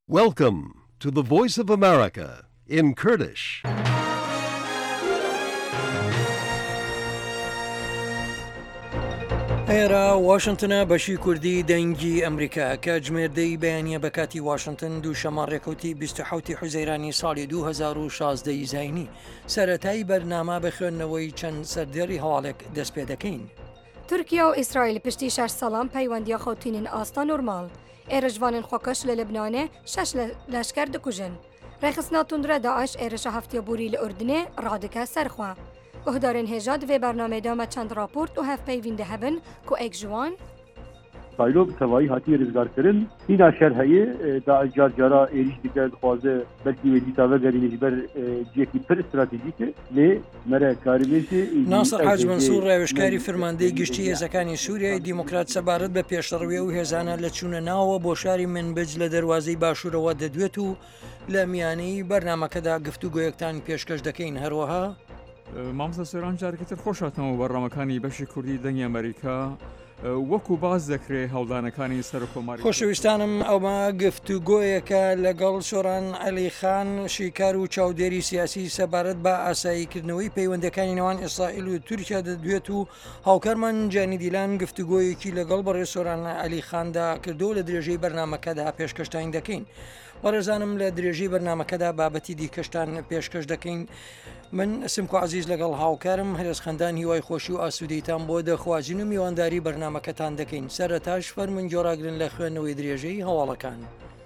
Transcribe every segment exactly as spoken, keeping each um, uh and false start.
Welcome to the Voice of America in Kurdish. ئێرە واشنگتنە بەشی کوردی دەنگی ئەمریکا کە ژمێردەی بەیانیە بە کاتی واشنگتن دووشەمە ڕێکەوتی بیست و حوتی حوزەیرانی ساڵی دوو هەزار و شازدە زاینی سەرەتایی بەرنامە بە خوێندنەوەی چەند سەردێڕی هەواڵێک دەست پێ دەکەین. تورکیا و ئیسرائیل پشتی شەش ساڵان پەیوەندیە خەوتینن ئاستا نۆرمال. ئێرەژوانن خۆکەش لە لەبنانێ شەش لەشکەر دەکوژن. ڕێخستنا توندرە داعش ئێرەشە هەفتیەبووری لە ئوردنێ ڕادەکە سەرخوا. گهدارن هێژا divê bernameyda me çend raport û hevpeyvîn de hebin ku ek ji wan Saylov tevayî hatiye rizgarkirin hîna şer heye Daeş car cara êriş dike dixwaze belkî wê dîsa vegerîne ji ber ciyekî pir stratejîk e lê mere karibêjê ناصر حاج منسوور ڕێوشکاری فرماندەی گشتی هێزەکانی سووریای دیموکرات سەبارەت بە پێشڕەوی و هێزانە لە چوونە ناوە بۆ شاری منبج لە دەواازەی باشوورەوە دەدوێت و لە میانەی بەرنمەکەدا گفتوگۆیەکتان پێشکەش دەکەین هەروەها مامۆستا سۆران جارێکتر خۆشاتەوە بەڕامەکانی بەشی کوردی دەنگی ئەمریکا وەکو باز دەکرێت هەڵدانەکانی سەر و کۆماری خۆشەویستانم ئەومە گفتوگۆیەکە لەگەڵ سۆران عەلی خان شیکار و چاودێری سیاسی سەبارەت بە ئاساییکردنەوەی پەیوەندەکانی نێوان ئیسرائیل و تورکیا دەدوێت و هاوکارمان جانی دیلان گفتوگۆیەکی لەگەڵ بەڕێ سۆران عەلی خاندا کردو لە درێژەی بەرنمەکەدا پێشکەشتان دەکەین. وەڕێزانم لە درێژەی بەرنمەکەدا بابەتی دیکەشتان پێشکەش دەکەین. من سمکو عزیز لەگەڵ هاوکارم هەرێز خەندان هیوای خۆشی و ئاسوودەیتان بۆ دەخوازیین و میوانداری بەرنمەکەتان دەکەین. سەرەتاش فەرمون جۆراگرن لە خوێندنەوەی درێژەی هەواڵەکان.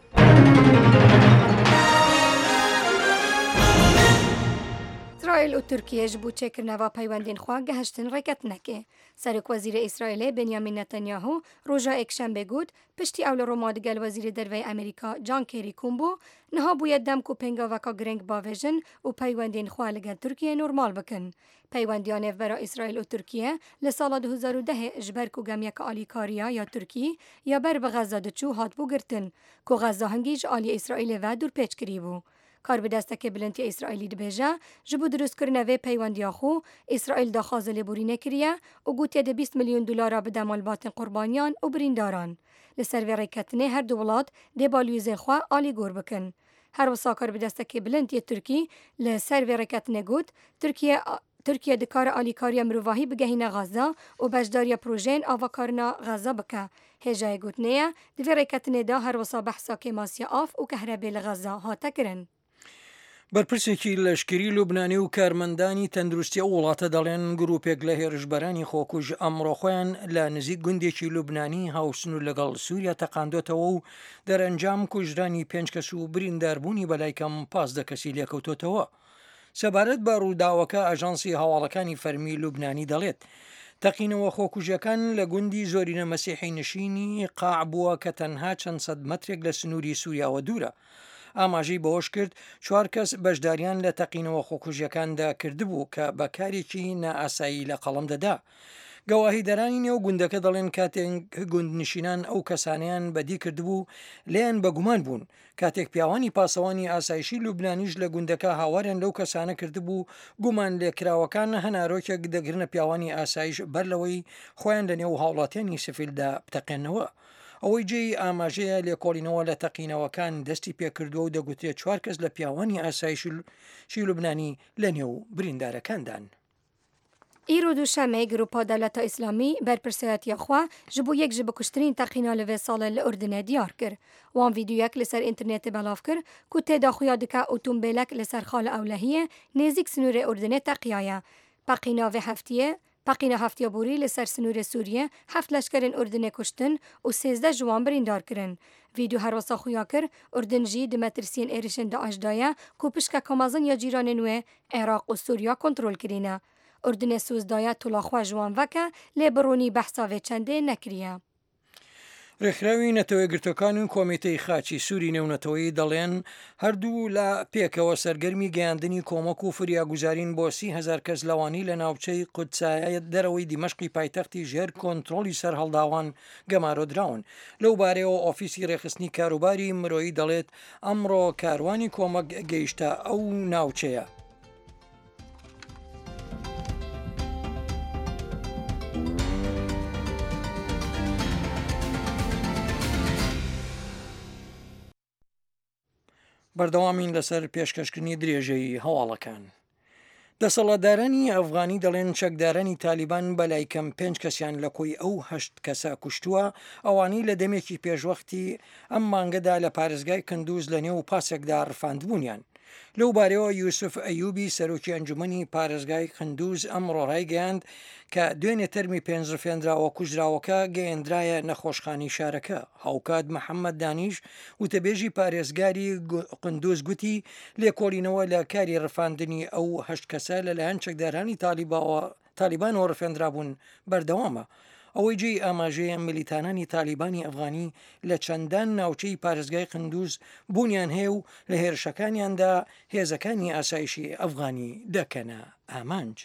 ئیسرائیل و تورکیەش بوو چێکردنەوە پەیوەندین خوا گەهشتن ڕێکەتنەکێ. سەرۆک وەزیرە ئیسرائیلێ بنیامین نەتەنیاهو ڕۆژە یەکشەمبێ گوت پشتی ئەو لە ڕۆما دەگەل وەزیری دەرەوەی ئەمریکا جان کێری کومبۆ نەها بوویە دەمک و پێنگاوەکە گرنگ باڤێژن و پەیوەندین خوا لەگەل تورکیە نۆرمال بکەن. پەیوەندیان نێڤبەرە ئیسرائیل و تورکیە لە ساڵە دوو هەزار و دە ji ber ku gemiyeka alîkariya ya Tirkî ya ber bi Xeza diçû hatbû girtin ku Xeza hingî ji aliyê İsraîlê ve dûrpêç kirî bû. Kar bi destekê bilintiya İsraîlî dibêje ji bo dirûstkirina vê peywendiya xwe İsraîl daxwaza lêborînê kiriye û gotiye de bîst milyon dolara bide malbatên qurbaniyan û birîndaran. Li ser vê rêketinê her du welat dê balûzên xwe alî gor bikin. Her wisa kar bi destekê bilintiyê Tirkî li ser vê rêketinê got Tirkiye Tirkiye dikare alîkariya mirovahî bigehîne Xeza û beşdariya projeyên avakarina Xeza bike. Hêjayê gotinê ye di vê rêketinê de her wisa behsa kêmasiya av û kehrebê li Xeza hate kirin. بەرپرسێکی لەشکری لوبنانی و کارمەندانی تەندروستی ئەو وڵاتە دەڵێن گروپێک لە هێرشبەرانی خۆکوژ ئەمڕۆ خۆیان لە نزیک گوندێکی لوبنانی هاوسن و لەگەڵ سووریا تەقاندۆتەوە و دەرەنجام کوژرانی پێنج کەس و برینداربوونی بەلایکەم پازدە کەسی لێکەوتۆتەوە. سەبارەت بە ڕووداوەکە ئاژانسی هەواڵەکانی فەرمی لوبنانی دەڵێت تەقینەوە خۆکوژەکان لە گوندی زۆرینە مەسیحی نشینی قاع بووە کە تەنها چەند سەد مەترێک لە سنووری سووریاوە دوورە. ئاماژەی بەهۆش کرد چوار کەس بەشداریان لە تەقینەوە خۆکوژیەکاندا کردبوو کە بەکارێکی نائاسایی لە قەڵم دەدا. گەواهی دەرانی نێو گوندەکە دەڵێن کاتێک گوندنشینان ئەو کەسانیان بەدی کردبوو لیان بەگومان بوون کاتێک پیاوانی پاسەوانی ئاسایشی لوبنانیش لە گوندەکە هاواریان لەو کەسانە کردبوو گومان لێکراوەکان هەنارۆکێک دەگرنە پیاوانی ئاسایش بەر لەوەی خۆیان لە نێو هاوڵاتیانی سفیلدا بتەقێنەوە. ئەوەی جێی ئاماژەیە لێکۆڵینەوە لە تەقینەوەکان دەستی پێکردووە و دەگوترێت چوار کەس لە پیاوانی ئاسایشی لوبنانی لە نێو بریندارەکاندان. ئیرۆ دووشەمەی گروپا دەوڵەتە ئیسلامی بەرپرسایەتیە خوا ji bo yek ji bikuştirîn teqîna li vê salê li Urdinê diyar kir. Wan vîdyoyek li ser înternetê belav kir ku têda xuya dike otomobîlek li ser xala ewlehiyê nêzik sinûrê Urdinê teqiyaye. Peqîna vê heftiye Peqîna heftiya borî li ser sinûrê Sûriye heft leşkerên Urdinê kuştin û sêzde ji wan birîndar kirin. Vîdyo her wisa xuya kir Urdin jî di metirsiyên êrişên Daeş daye ku piştke mezin ya cîranên wê Iraq û Sûriya kontrol kirîne. Urdinê Sûzdaya tulaxwe ji wan veke lê bi ronî behsa vê çendê nekiriye. ڕێکخراوی نەتەوەی گرتوەکان و کۆمیتەی خاچی سووری نێونەتەوەی دەڵێن هەردوو لە پێکەوە سەرگەرمی گەیاندنی کۆمەک و فریاگوزارین بۆ سی هەزار کەس لەوانی لە ناوچەی قودسایەت دەرەوەی دیمەشقی پایتەختی ژێر کۆنتڕۆلی سەر هەڵداوان گەمارۆدراون. لەو بارەیەوە ئۆفیسی ڕێخستنی کاروباری مرۆیی دەڵێت ئەمڕۆ کاروانی کۆمەک گەیشتە ئەو ناوچەیە. بەردەوامین لەسەر پێشکەشکردنی درێژەی هەواڵەکان. دەسەڵاتدارانی ئەفغانی دەڵێن چەکدارانی تالیبان بەلای کەم پێنج کەسیان لە کۆی ئەو هەشت کەسە کوشتووە ئەوانەی لە دەمێکی پێشوەختی ئەم مانگەدا لە پارێزگای کندوز لە نێو پاسێکدا ڕفاندبوونیان. لەو بارەوە یوسف ئەیوبی سەرۆکی ئەنجومەنی پارێزگای کندوز ئەمڕۆ ڕایگەیاند کە دوێنێ تەرمی پێنج ڕفێنراوە کوژراوەکە گەیەندرایە نەخۆشخانی شارەکە. هاوکات محەممەد دانیش وتەبێژی پارێزگاری قندوز گوتی لێکۆڵینەوە لە کاری ڕفاندنی ئەو هەشت کەسە لەلایەن چەکدارانی تالیبانەوە ڕفێنرابوون بەردەوامە. ئەوەی جێی ئاماژەیە ملیتانانی تالیبانی ئەفغانی لە چەندان ناوچەی پارێزگای قندوز بوونیان هەیە و لە هێرشەکانیاندا هێزەکانی ئاسایشی ئەفغانی دەکەنە ئامانج.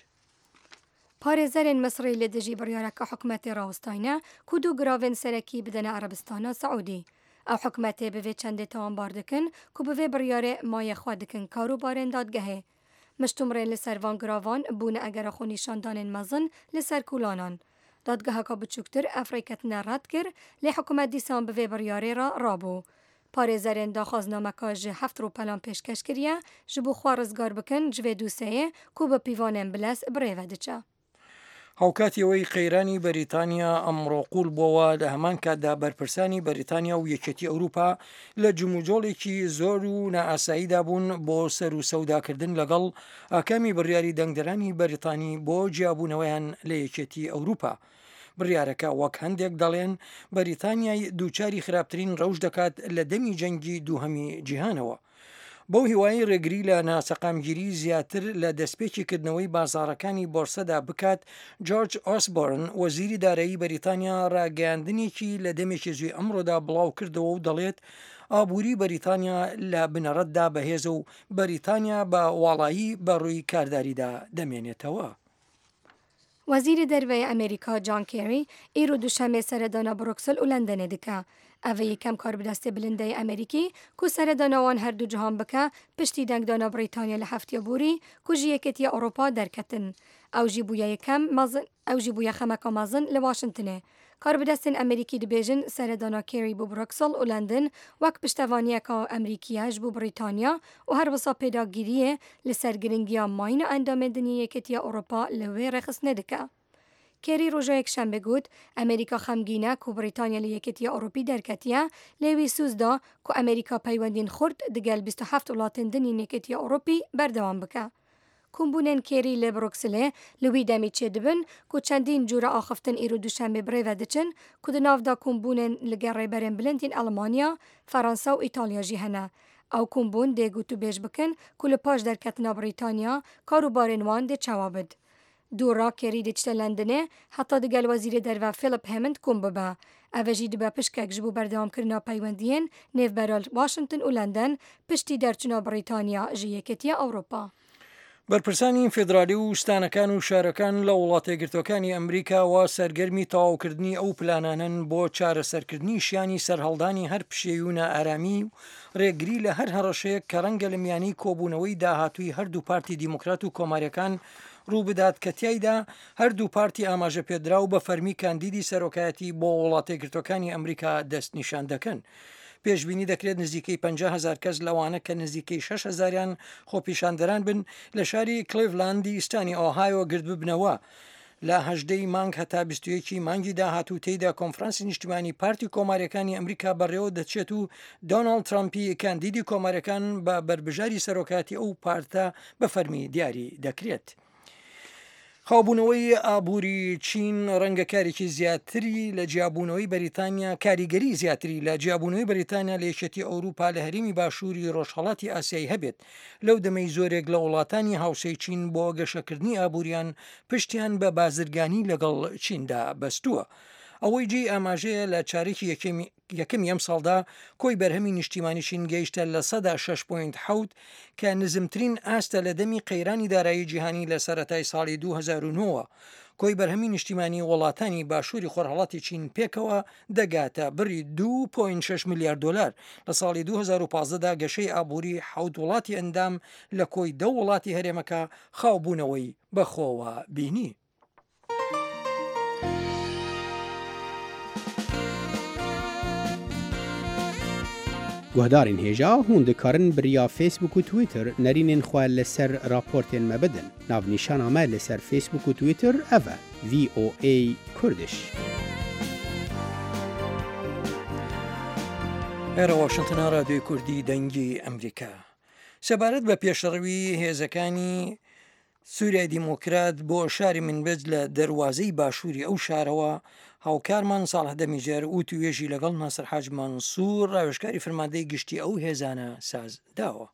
پارێزەرێن مەسڕی لە دژی بڕیارەکە حکومەتی ڕاوستاینە کو دوو گراڤێن سەرەکی بدەنە عەرەبستانە سەعودی. ئەو حکومەتێ بەوێ چەندێ تاوانبار دەکەن کو بەوێ بڕیارێ مایەخوا دەکەن کاروبارێن دادگەهێ. مشتومڕێن لەسەر vان گراڤان بوونە ئەگەرە خۆ نیشاندانên mezin li ser kulanan. Dadgeheka biçûktir Efrîketine red kir lê hikûmet dîsan bi vê biryarê re rabû. Parêzerên daxwaznameka ji heft ropelan pêşkeş kiriye ji bo xwe rizgar bikin ji vê dûseyê ku bi pîvanên bilez birêve diçe. هاوکاتیەوەی قەیرانی بەریتانیا ئەمڕۆ قوڵ بووە لە هەمان کاتدا بەرپرسانی بەریتانیا و یەکێتی ئەوروپا لە جموجۆڵێکی زۆر و نائاساییدا بوون بۆ سەر و سەوداکردن لەگەڵ ئاکامی بڕیاری دەنگدەرانی بەریتانی بۆ جیابوونەوەیان لە یەکێتی ئەوروپا. بڕیارەکە وەک هەندێک دەڵێن بەریتانیای دووچاری خراپترین ڕەوش دەکات لە دەمی جەنگی دووهەمی جیهانەوە. بەو هیوایی ڕێگری لە ناسەقامگیری زیاتر لە دەستپێکیکردنەوەی بازاڕەکانی بۆرسەدا بکات جۆرج ئۆسبۆرن وەزیری دارایی بەریتانیا ڕاگەیاندنێکی لە دەمێکی زوی ئەمڕۆدا بڵاو کردەوە و دەڵێت ئابووری بەریتانیا لە بنەڕەتدا بەهێزە و بەریتانیا بە واڵایی بەڕووی کارداریدا دەمێنێتەوە. وەزیری دەرەوەی ئەمریکا جان کێری ئیرۆ دووشەمێ سەردانا بروکسل و لەندەنێ دکە. ئەvە یەکەم کاربدەستێ بلندەی ئەمریکی کو سەرداناوان هەردوو جیهان بکە پشتی دەنگدانا بریتانیا لە هەفتەیە بووری کو ji yekêtiya Ewropa derketin. Ew jî bûye yekem mezin ew jî bûye xemeka mezin li Washingtonê. Karbidestên Amerîkî dibêjin seredana Kerry bû Bruxelles û London wek piştevaniyeka Amerîkiya ji bo Brîtanya û her wisa pêdagiriyê li ser giringiya mayîna endamên dinî yekêtiya Ewropa li wê rêxistinê dike. Kerry roja yekşembe got Amerîka xemgîn e ku Brîtanya li yekêtiya Ewropî derketiye lê wî sûz da ku Amerîka peywendên xurt digel bîst û heft welatên dinî yekêtiya Ewropî berdewam bike. Kombûnên Kerry li Bruxelê li wî demê çêdibin ku çendîn cûre axiftin îro duşemê birêve diçin ku di nav da kombûnên li gel rêberên bilindên Almanya, Fransa û İtalya jî hene. Ew kombûn dê gotûbêj bikin ku li paş derketina Brîtanya karûbarên wan dê çawa bid. Dûra Kerry diçte Londonê heta digel wezîrê derve Philip Hammond kom bibe. Ev jî dibe pişkek ji bo berdewamkirina peywendiyên nêvbera Washington û London piştî derçûna Brîtanya ji yekêtiya Ewropa. بەرپرسانی فێدرالی و شتانەکان و شارەکان لە وڵاتە یەکگرتوەکانی ئەمریکاوە سەرگەرمی تەواوکردنی ئەو پلانانن بۆ چارەسەرکردنی شیانی سەرهەڵدانی هەر پشێوونە ئارامی و ڕێگری لە هەر هەڕەشەیەک کە ڕەنگە لە میانی کۆبوونەوەی داهاتووی هەردوو پارتی دیموکرات و کۆماریەکان ڕوو بدات کە تیایدا هەردوو پارتی ئاماژە پێدرا و بە فەرمی کاندیدی سەرۆکایەتی بۆ وڵاتە یەکگرتوەکانی ئەمریکا دەست نیشان دەکەن. پێشبینی دەکرێت نزیکەی پەنجا هەزار کەس لەوانە کە نزیکەی شەش هەزاریان خۆپیشاندەران بن لە شاری کلیڤلاندی ئیستانی ئۆهایۆ گرت ببنەوە. لە هەژدەی مانگ هەتا بیست و یەکی مانگی داهاتوو تێیدا کۆنفرانسی نیشتیمانی پارتی کۆماریەکانی ئەمریکا بەڕێوە دەچێت و دۆناڵد ترامپی کاندیدی کۆماریەکان بە بربژاری سەرۆکاتی ئەو پارتە بە فەرمی دیاری دەکرێت. خاوبوونەوەی ئابووری چین ڕەنگە کارێکی زیاتری لە جیابوونەوەی بەریتانیا کاریگەری زیاتری لە جیابوونەوەی بەریتانیا لە یەکێتی ئەوروپا لە هەرێمی باشووری ڕۆژهەڵاتی ئاسیایی هەبێت لەو دەمەی زۆرێک لە وڵاتانی هاوسەی چین بۆ گەشەکردنی ئابووریان پشتیان بە بازرگانی لەگەڵ چیندا بەستووە. ئەوەی جێی ئاماژەیە لە چارێکی یەکەمی ئەم ساڵدا کۆی بەرهەمی نیشتیمانی چین گەیشتە لە سەدا شەش پۆینت حەوت کە نزمترین ئاستە لە دەمی قەیرانی دارایی جیهانی لە سەرەتای ساڵی دوو هەزار و نۆ. کۆی بەرهەمی نیشتیمانی وڵاتانی باشووری خۆرهەڵاتی چین پێکەوە دەگاتە بڕی دوو پۆینت شەش میلیارد دۆلار. لە ساڵی دوو هەزار و پانزدەدا گەشەی ئابووری حەوت وڵاتی ئەندام لە کۆی دە وڵاتی هەرێمەکە خاوبوونەوەی بەخۆوە بینی. گهدارین هیجا هون دکارن بریا فیسبوک و تویتر نرینین خواه لسر راپورتین مبدن. ناو نیشان آمه لسر فیسبوک و تویتر اوه وی او ای کردش. ئێرە واشنتنە رادیۆی کوردی دەنگی ئەمریکا سەبارەت بە پێشەڕەوی هێزەکانی سووریای دیموکرات بۆ شاری منبەج لە دەواازەی باشووری ئەو شارەوە هاوکارمان ساڵح دەمیجار و توێژی لەگەڵ ناسر حاج مانسوور ڕاوێژکاری فرماندەی گشتی ئەو هێزانە ساز داوە.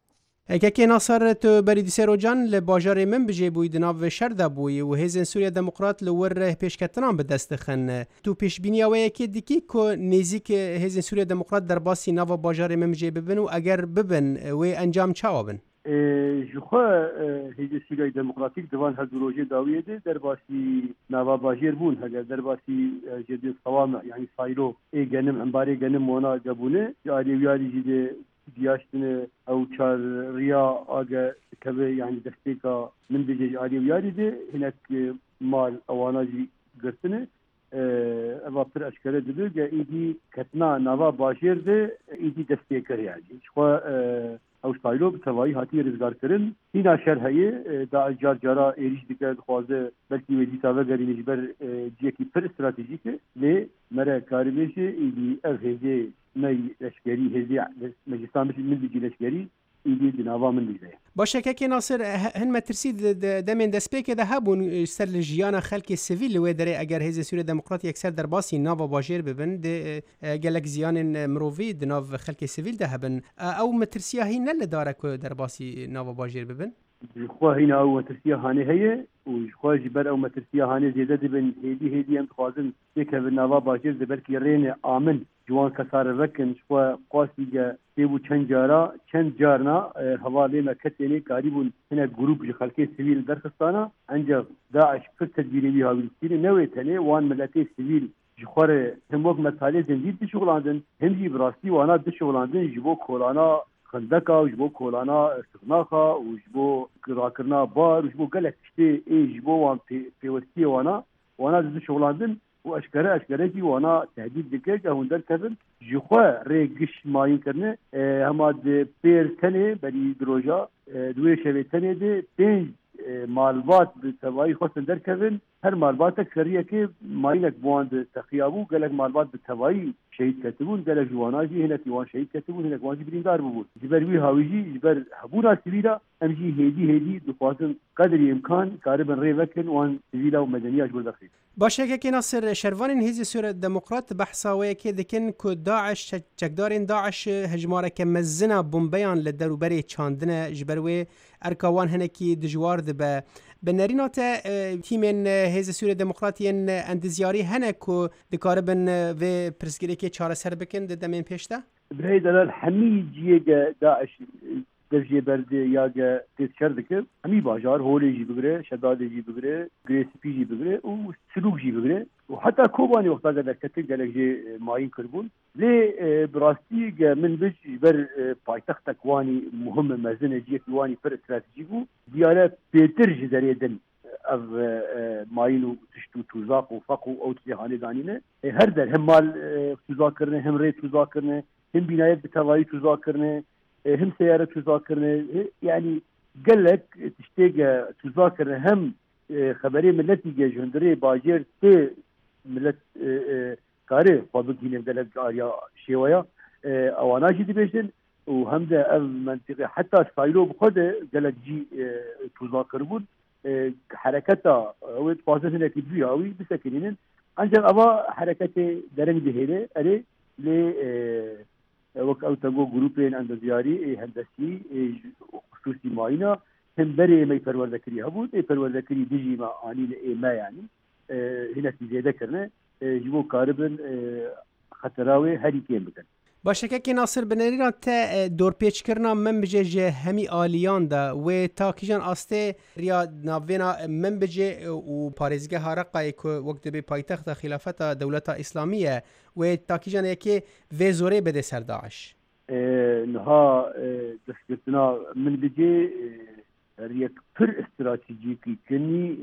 اگه ناصر تو بریدی سروجان لباجار من بجی بوی دناو شرده بوی و هزین سوریا دموکرات لور پیشکتنان به دست خن تو پیش بینی اوه که دیکی که نزیک هزین سوریا دموکرات در باسی ناو باجار من بجی ببن و اگر ببن و انجام چاوا بن؟ جخوا هزین سوریا دموکراتیک دوان هر روزه داویه ده در باسی ناو باجر بون هگر در باسی جدی صوامع یعنی سایلو ای گنم انباری گنم مونا جبونه یاری یاری جده دیاشتن او چار ریا آگه کبه یعنی دسته که من بجه آلی و یاری ده هنک مال اوانا جی گرتنه اوه پر اشکره دلو که ایدی کتنا نوا باشیر ده ایدی دسته کر یعنی شخوا او سایلو بتوایی هاتی رزگار کرن هینا شرحیه دا جار جارا ایریش دکر خوازه بلکی ویدی تاوه گری نجبر جیکی پر استراتیجیکه لی مره کاری بیشه ایدی او هیده نی لشکری هزی مجلسان بشه من بجی لشکری ایدی دناوا من بیزه باشه که ناصر هن مترسی دمین دست پیک ده هبون سر لجیانا خلق سیویل و داره اگر هزی سوری دموکرات یکسر در باسی ناوا باجر ببن ده گلک زیان مروی دناو خلق سیویل ده هبن او مترسیه هی نل داره که در باسی ناوا باجر ببن خواه هنا او مترسیه هانه هیه و خواه جبر او مترسیه هانه زیده دبن هیدی هیدی هم خوازن یکه به ناوا باجر دبر که رین آمن جوان کسار وکن شو قاسی که تیبو چند جارا چند جارنا حوالی مکتینی کاریبون هنا گروپ خلقی سیویل درخستانا انجا داعش پر تدبیری هاویلتینی نوی تنی وان ملتی سیویل جخوار هموک مسائل زندید دشغلاندن همجی براستی وانا دشغلاندن جبو کولانا خندقا وجبو کولانا استغناقا وجبو راكرنا بار وجبو قلق شتي اي جبو وان بيوستي وانا وانا دشغلاندن واشكره اشكره جي وانا تهديد دكه هوندر كذن جخوا ريغش ماين كرنه هما د بير تنه بري دروجا دوي شوي تنه دي بين مالبات بتوای خصن در كذن هر مالبات كريه كي ماينك بوند تخيابو قالك مالبات بتوای شهيد كتبون قال جواناجي هنا تيوان شهيد كتبون هنا واجب بريندار ببون جبر وي هاويجي جبر حبونا سيفيلا امجي هيدي هيدي دخواتن قدر امكان قاربا ريفكن وان سيفيلا ومدنيه اجبر داخل باشه که ناصر شروان هزی سور دموکرات بحثاوی که دکن که داعش چکدارین داعش هجماره که مزنا بمبیان لدروبری چاندنه جبروی ارکوان هنکی دجوار دبه بنرینات تیمن هزی سور دموکراتین اندزیاری هنکو دکاربن و پرسگیری که چاره سر بکن دمین پیشته؟ به دلال همی جیه داعش درجه برده یا تشر دکه همی باجار هولی جی بگره شداد جی بگره گریسپی جی بگره و سلوک جی بگره و حتی کوبانی وقتا قدر کتل گلک جی ماین کربون لی براستی من بج بر پایتخت کوانی مهم مزن جی کوانی پر استراتژیکو دیاره پیتر جی دریدن اف ماینو تشتو توزاق و فقو او تجهانی دانینه هر در هم مال توزاق کرنه هم ری توزاق کرنه هم بینایت بتوایی توزاق کرنه هم سيارة تذاكرنا يعني قال لك تشتاق تذاكر هم خبري ملتي جندري باجير تي ملت كاري فاضل هنا قال لك آريا شيوية أوانا جدي بيشن وهم ده منطقة حتى سايلو بخده قال لك جي تذاكرون حركتها هو تفاصيل هنا كبيرة أوي بسكنين أنجل أبا حركتي درن جهيلة ألي ل وقت او تنگو گروپین اندازیاری هندسی خصوصی ماینا هم بری می پروردکری هبود ای پروردکری دیجی ما آنی ای ما یعنی هنا زیاده کرنه جبو کاربن خطراوی هری کیم بکن باشه که ناصر بنرینا تا دور پیچ کرنا من بجه همی آلیان دا و تا کیجان آسته ریا ناوینا من بجه و پارزگه هارقای که وقت به پایتخت خلافت دولت اسلامیه و تا کیجان یکی وزوره بده سر داعش نها دستگرتنا من بجه ریک پر استراتیجیکی کنی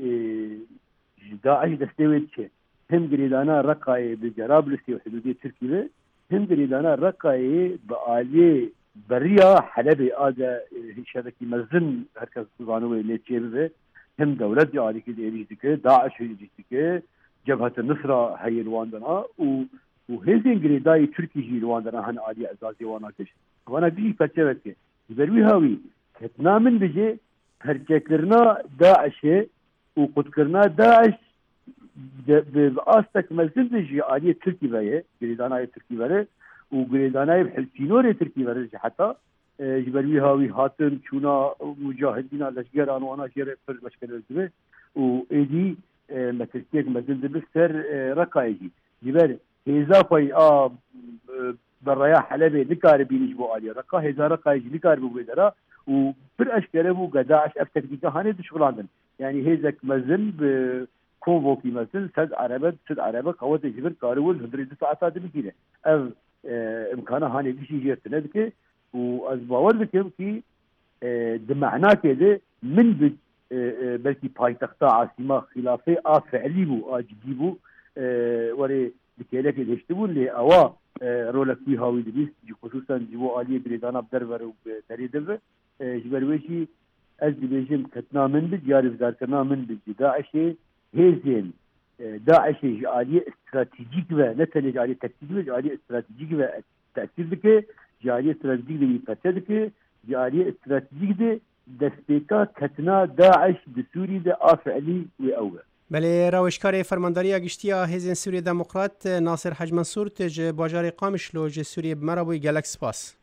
داعش دستوید چه هم گریدانا رقای بجرابلسی و حدودی ترکیه هم گریدانا رقای با عالی بریا حلب آده شبکی مزن هرکس زانوی لیچه به هم دولت عالی که دیریش دیگه داعش دیریش دیگه جبهه النصرة هي رواندنا و وهذين جريداي تركي جي رواندنا هن عالي أزازي واناكش وانا بيجي فتشبك يبروي هاوي كتنا من بيجي فرجكرنا داعش وقد كرنا داعش بأستك ملزم بيجي عالي تركي بيه جريدانا تركي بيه وجريدانا بحلسينوري تركي بيه حتى يبروي هاوي هاتن شونا مجاهدين لشجر أنا وانا شير في المشكلة الجبه وإيدي متركيك مزن دبستر رقايجي جبر هزا فاي آ بالرياح حلبي نكاربي نجبو عليه رقا هزا رقايجي نكاربو بيدرا وبر أشكره بو قداعش أفتك ديكا هاني دشغلاندن يعني هزاك مزن بكونفوكي مزن سد عربة سد عربة قوات جبر كارول هدري دساعة ساعة بكينه أو إمكانه هاني بيشي جيرتنا دكي وأزباور بكيم كي دمعنا كده من بد بلكي پایتختا عاصمه خلافه آ فعلی بو آ جدی بو وری بکیلک دشتبون لی اوا رولکی هاوی دبیست خصوصا جبو آلی بریدانا بدر ورو تری دو جبرویشی از دبیجم کتنا من بد یاری بزار کرنا من بد داعشی هیزین داعشی جعالی استراتیجیک و نتنی جعالی تکتیکی و جعالی استراتیجیک و تأثیر بکه جعالی استراتیجیک دی پته دکه جعالی استراتیجیک دی دستيكا كتنا داعش بسوري دا آفعلي وأوه بله روشکار فرمانداری گشتیا هزین سوریه دموکرات ناصر حاج منصور تج باجار قامش لو ج سوریه بمرابوی گالاکس باس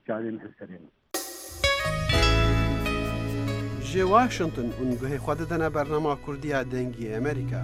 جي واشنطن ونگوه خوددنا برنامه کردی دنگی امریکا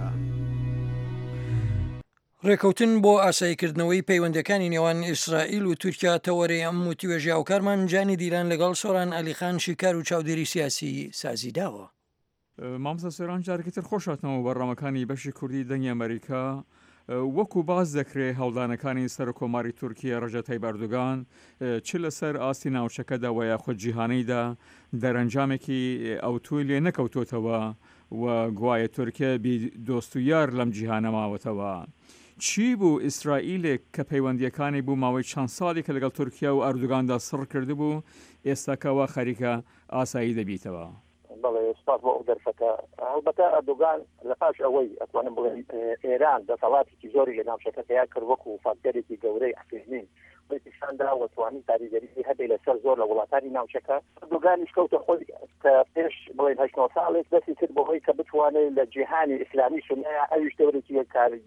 ڕێکەوتن بۆ ئاساییکردنەوەی پەیوەندەکانی نێوان ئیسرائیل و تورکیا تەوەرەی ئەم وتیوێژی هاوکارمان جانی دیران لەگەڵ سۆران ئەلیخان شیکار و چاودێری سیاسی سازی داوە. مامۆستا سۆران جارێکتر خۆشاتنەوە بەڕامەکانی بەشی کوردی دەنگی ئەمریکا وەکو باز دەکرێت هەوڵدانەکانی سەر کۆماری تورکیا ڕەجەب تایب ئەردۆغان چ لەسەر ئاستی ناوچەکەدا و یاخود جیهانیدا دەرەنجامێکی ئەوتوی لێ نەکەوتۆتەوە و گوایە تورکیا بی دۆست و یار لەم جیهانە ماوەتەوە. چی بوو ئیسرائیلێک کە پەیوەندیەکانی بوو ماوەی چەند ساڵێکە لەگەڵ تورکیا و ئەردوغاندا سڕ کرده بوو ئێستاکەوە خەریکە ئاسایی دەبیتەوە. بەڵێ سپاس بۆ ئەو دەرفەتە هەڵبەتە ئەردوغان لە پاش ئەوەی ئەتوانم بڵێن ئێران دەسەڵاتێکی زۆری لە ناوچەکەتەیە کرد وەکو فاکتەرێکی گەورەی ئەفێنین پیشاندا وەتوانی کاریگەری هەبێ لەسەر زۆر لە وڵاتانی ناوچەکە ئەردوغانیش کەوتە خۆی کە پێش بڵێن هەشت نۆ ساڵێک دەستی کرد بەهۆی کە بتوانێت لە جیهانی ئیسلامی سنەیە ئەویش دەورێکی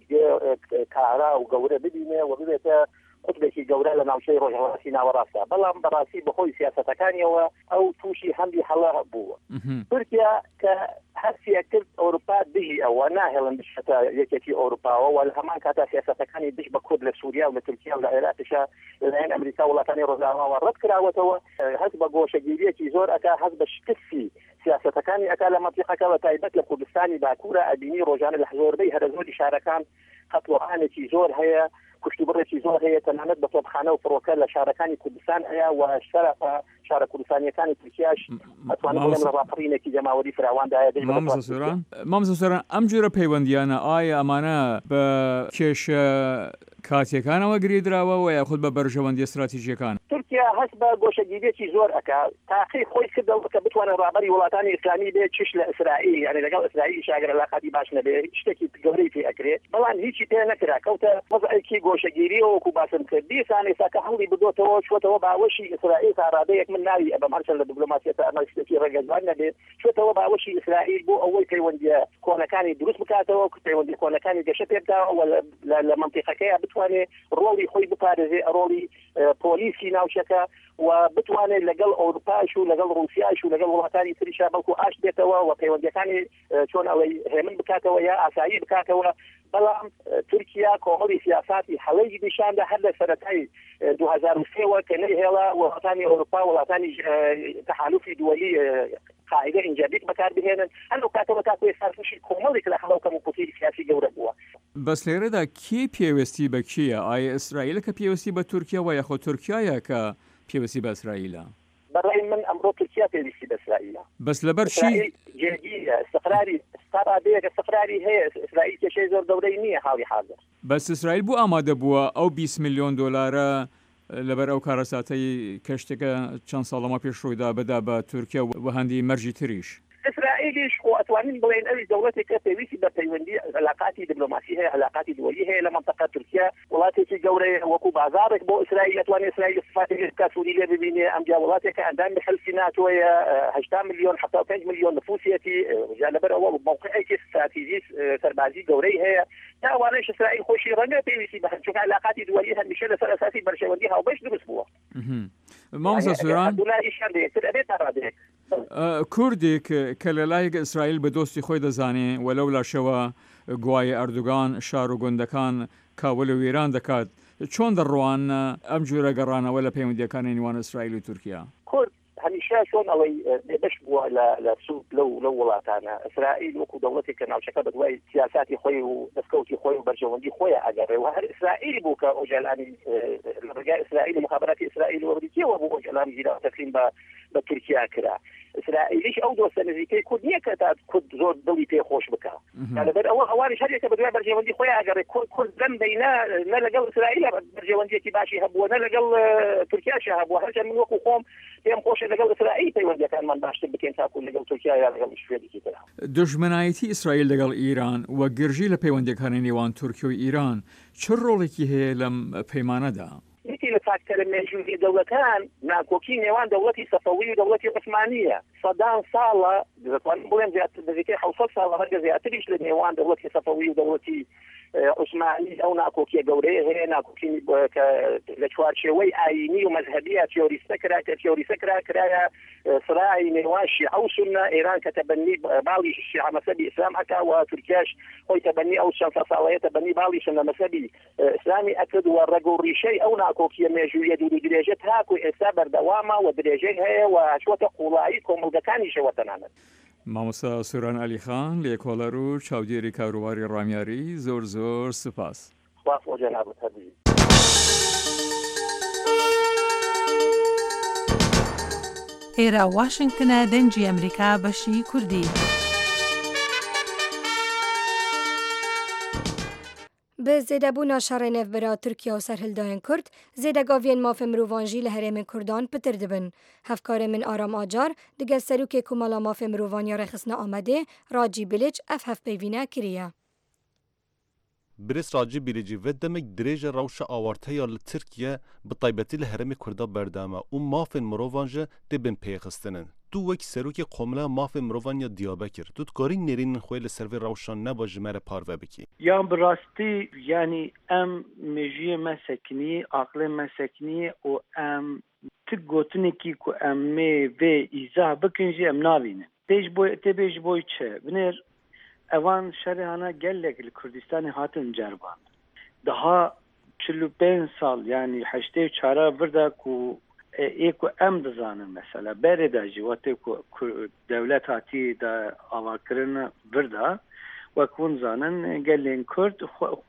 کارا و گەورە ببینێ و ببێتە قوتبێکی گەورە لە ناوچەی ڕۆژهەڵاتی ناوەڕاستە بەڵام بەڕاستی بەخۆی سیاسەتەکانیەوە ئەو تووشی هەندی هەڵە بووە تورکیا کە هەرسیە کرد ئەوروپا دژی ئەوە ناهێڵن بشێتە یەکێتی ئەوروپاوە و لە هەمان کاتا سیاسەتەکانی دژ بە کورد لە سووریا و لە تورکیا و لە عێراقیشە لەلایەن ئەمریکا وڵاتانی ڕۆژئاواوە ڕەت کراوەتەوە هەست بە گۆشەگیریەکی زۆر ئەکا هەست بە شکستی سیاسەتەکانی ئەکا لە مەنتیقەکە بە تایبەت لە کوردستانی باکوورە ئەبینی ڕۆژانە لە زۆربەی هەرە زۆری شارەکان قەتڵەعانێکی زۆر هەیە کوشتی بڕێکی زۆر هەیە تەنانەت بە تۆپخانە و فڕۆکە لە شارەکانی کوردستان هەیە و شەرەفە شارە کوردستانیەکانی تورکیاش ئەتوانێت بڵێم لە ڕاپەڕینێکی جەماوەری فراواندایە مامۆستا سۆران مامۆستا سۆران ئەم جۆرە پەیوەندیانە ئایا ئەمانە بە کێشە کاتیەکانەوە گریدراوە و یاخود بە بەرژەوەندی استراتیژیەکان تورکیا هەست بە گۆشەگیریەکی زۆر ئەکا تاقی خۆی کردەوە کە بتوانێت ڕابەری وڵاتانی ئیسلامی بێت چش لە ئیسرائیل یعنی لەگەڵ ئیسرائیل شاگرە علاقەتی باش نەبێت شتێکی گەورەی پێ ئەکرێت بەڵام هیچی پێ نەکرا کەوتە وەزعێکی گۆشەگیری وەکو باسم کرد دیسان ئێستا هەڵی بدۆتەوە چوەتەوە باوەشی ئیسرائیل تا ڕادەیەک من ناوی ئەبەم هەرچەند لە دیپلۆماسیەتە ئەمە شتێکی ڕێگەزوان نەبێت چوەتەوە باوەشی ئیسرائیل بۆ ئەوەی پەیوەندیە کۆنەکانی دروست بکاتەوە پەیوەندی کۆنەکانی گەشە پێ بداوە لە مەنتیقەکەیە بتوانێت ڕۆڵی خۆی بپارێزێ ڕۆڵی پۆلیسی ناوچەکە و بتوانێت لەگەڵ ئەوروپاش و لەگەڵ ڕوسیاش و لەگەڵ وڵاتانی تریشا بەڵکو ئاش بێتەوە و پەیوەندیەکانی چۆن ئەوەی هێمن بکاتەوە یا ئاسایی بکاتەوە بەڵام تورکیا کۆمەڵی سیاساتی هەڵەیەکی نیشاندا هەر لە سەرەتای دو هەزار و سێ وە کە نەیهێڵا وڵاتانی ئەوروپا وڵاتانی تەحالوفی دووەلی قاعدە ئینجابیک بەکار بهێنن هەندێک کاتەوە تا کوێستانشی کۆمەڵێک لە هەڵەوکەم و قوتیری سیاسی گەورە بووە بەس لێرەدا کێ پێوەستی بە کییە ئایا ئیسرائیل کە پێوەستی بە تورکیا و یاخۆ تورکیایە کە پێوەستی بە ئیسرائیلە برأي من أمر تركيا في إسرائيل بس لبر شي إسرائيل جديدة استقراري استقراري استقراري هي إسرائيل كشيء زور دورينية حالي حاضر بس إسرائيل بو آماده بووە ئەو بیست میلیۆن دۆلارە لەبەر ئەو کارەساتەی کەشتێکە چەند ساڵەما پێش ڕوویدا بەدا بە تورکیا و هەندی مەرجی تریش إسرائيل شو أتوانين بين أي دولة كتيريسي بتيوندي علاقات دبلوماسية علاقات دولية لمنطقة تركيا ولاتي في جورة وكو بازارك بو إسرائيل أتواني إسرائيل صفاتي كسورية ببيني أم جاولاتك عندهم بحلفينات ويا هشتام مليون حتى خمسة مليون نفوسيتي جال بر أول موقعي كيس استراتيجي سربازي جورة هي لا وانش إسرائيل خوشي رنجة تيريسي بحث شو علاقات دولية مشان سر أساسي برشونديها وبيش درس بوا مامۆستا سوران کوردێک کە لە لایەک ئیسرائیل بە دۆستی خۆی دەزانێ وەلەو لاشەوە گوایە ئەردوگان شار و گوندەکان کاوە لە وێران دەکات چۆن دەڕوان ئەم جوورە گەڕانەوە لە پەیوەندیەکانی نێوان ئیسرائیل و تورکیا کورد هەمیشە چۆن ئەوەی بەش بووە لە سوود لەو لەو وڵاتانە ئیسرائیل وەکو دەوڵەتێک کە ناوچەکە بە دوای سیاساتی خۆی و دەستکەوتی خۆی و بەرژەوەندی خۆی ئەگەڕێ و هەر ئیسرائیل بوو کە ئۆژەلانی لە ڕێگای ئیسرائیل و مخابراتی ئیسرائیل و ئەمریکیەوە بوو ئۆژەلانی زیرا تەسلیم بە بە تورکیا کرا ئیسرائیلیش ئەو دۆستە نزیکەی کورد نییە کە تا کورد زۆر دڵی پێ خۆش بکە لەبەر ئەوە ئەوانیش هەرێکە بە دوای بەرژەوەندی خۆی ئەگەڕێ کورد لەم بەینە نە لەگەڵ ئیسرائیل بەرژەوەندیەکی باشی هەبووە نە لەگەڵ تورکیاش هەبووە هەرچەند من وەکو خۆم پێم خۆشە لەگەڵ ئیسرائیل پەیوەندیەکانمان باشتر بکەین تاکو لەگەڵ تورکیا یا لەگەڵ شوێنێکی تر دژمنایەتی ئیسرائیل لەگەڵ ئیران و گرژی لە پەیوەندیەکانی نێوان تورکیا و ئیران چ ڕۆڵێکی هەیە لەم پەیمانەدا یەکی لە فاکتەرە مێژووی دەوڵەتان ناکۆکی نێوان دەوڵەتی سەفەوی و دەوڵەتی عوسمانیە سەدان ساڵە دەتوانین بڵێن نزیکەی حەوت ساڵە هەرگە زیاتریش لە نێوان دەوڵەتی سەفەوی و دەوڵەتی عوسمانی ئەو ناکۆکیە گەورەیە هەیە ناکۆکی لە چوارچێوەی ئاینی و مەذهبیە تیۆریستە کرا کە تیۆریستە کرا کرایە سرای نێوان شیعە و سونە ئێران کە تەبەنی باڵی شیعە مەذهبی ئیسلام ئەکا و تورکیاش خۆی تەبەنی ئەو چەند ساڵەیە تەبەنی باڵی سونە مەذهبی ئیسلامی ئەکرد و ڕێگ و ڕیشەی ئەو ناکۆکیە مێژوویە دوور و درێژە تاکو ئێستا بەردەوامە و درێژەی هەیە و هەچوەتە قوڵایی کۆمەڵگەکانیشەوە تەنانەت مامۆستا سوران عەلیخان لە کۆڵەر و چاودێری کاروباری ڕامیاری زۆر زۆر سپاس. خواف و جەنابەت هەبی. ئێرە واشنگتنە دەنجی ئەمریکا بەشی کوردی. به زێدەبوونا شەڕێ نێڤبەرا تورکیا و سەرهەڵدایان کورد زێدەگاڤیان مافە مرۆڤانژی لە هەرێمên کوردان پتر dibin. Hevkarê min Aram Acar digel serokê Komala Mafê Mirovaniya Rêxistina Amedê Racî Bilic ev hevpeyvîne kiriye. Birêz Racî Bilicî ve demek dirêja rewşa awarteya li Tirkiye bi taybetî li herêmê Kurda berdame û mafên mirovan jî dibin pêxistinin. Tu wekî serokê Komela Mafê Mirovaniya Diyarbekir, tu dikarî nêrînên xwe li ser vê rewşan neba ji me re parve bikî. Yan bi rastî yanî em mejiyê me sekinî, aqlê me sekinî û em ti gotinekî ku em mê vê îzah bikin jî em navînin. Tê boy tê bê ji boy çi? Binêr evan şerê hana gelek li Kurdistanê hatin cerban. Daha çil û pênc sal yanî heştê û çara vir da ku ê ku em dizanin mesela berê de jî wetê ku dewlet hatî da avakirin vir da wek hûn zanin gelên Kurd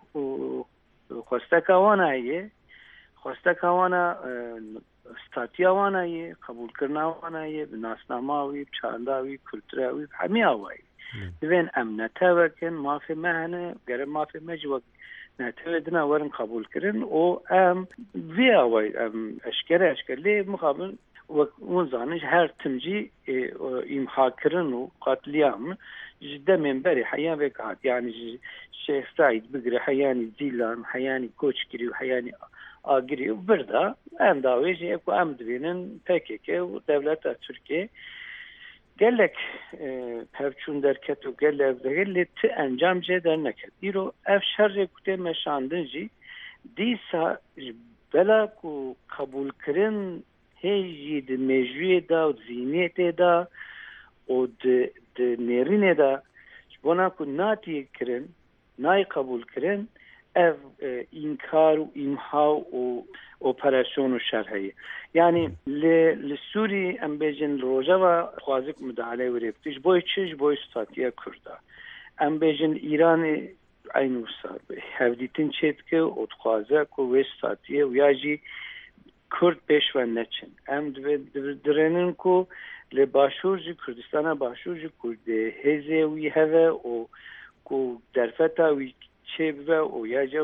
xwesteka wan heye xwesteka wan a statiya wan heye qebûlkirina wan heye bi nasnama wî bi çanda wî kultura wî hemiya wayê divên em netevekin mafê me hene gerek mafê me jî wek netewê dina werin qebûlkirin û em vê away em eşkere eşker lê mixabin wek hûn zanin ji her tim jî îmhakirin û qatliyam ji demên berê heyan vê hat yani ji Şeyh Said bigire heyanî Zîlan heyanî Koçgirî û heyanî Agirî û bir da em dawê jî ku em dibînin P K K û devleta Tirkiye gelek pevçûn derket û gelek lê ti encam jê derneket. Îro ev şerrê ku tê meşandin jî dîsa bela ku qebûlkirin hê jî di mejuyê da û zîniyetê da û di nêrînê da ji bona ku natiyê kirin nayê qebûlkirin ev înkar û îmha û operasyonu şer heye. Yani li li Sûrî em bêjin li Rojava xwazik müdahale wê bikir ji bo çi ji bo statiya Kurda. Em bêjin İranê aynı wisa hevdîtin çê dike û dixwaze ku wê statiye ya jî کورد پێشوە نەچن ئەم درێنن و لە باشوورجی کوردستانە باشوورجی کوردێ هێزێوی هەوە و و دەرفەتاوی چێ ببە و یاجا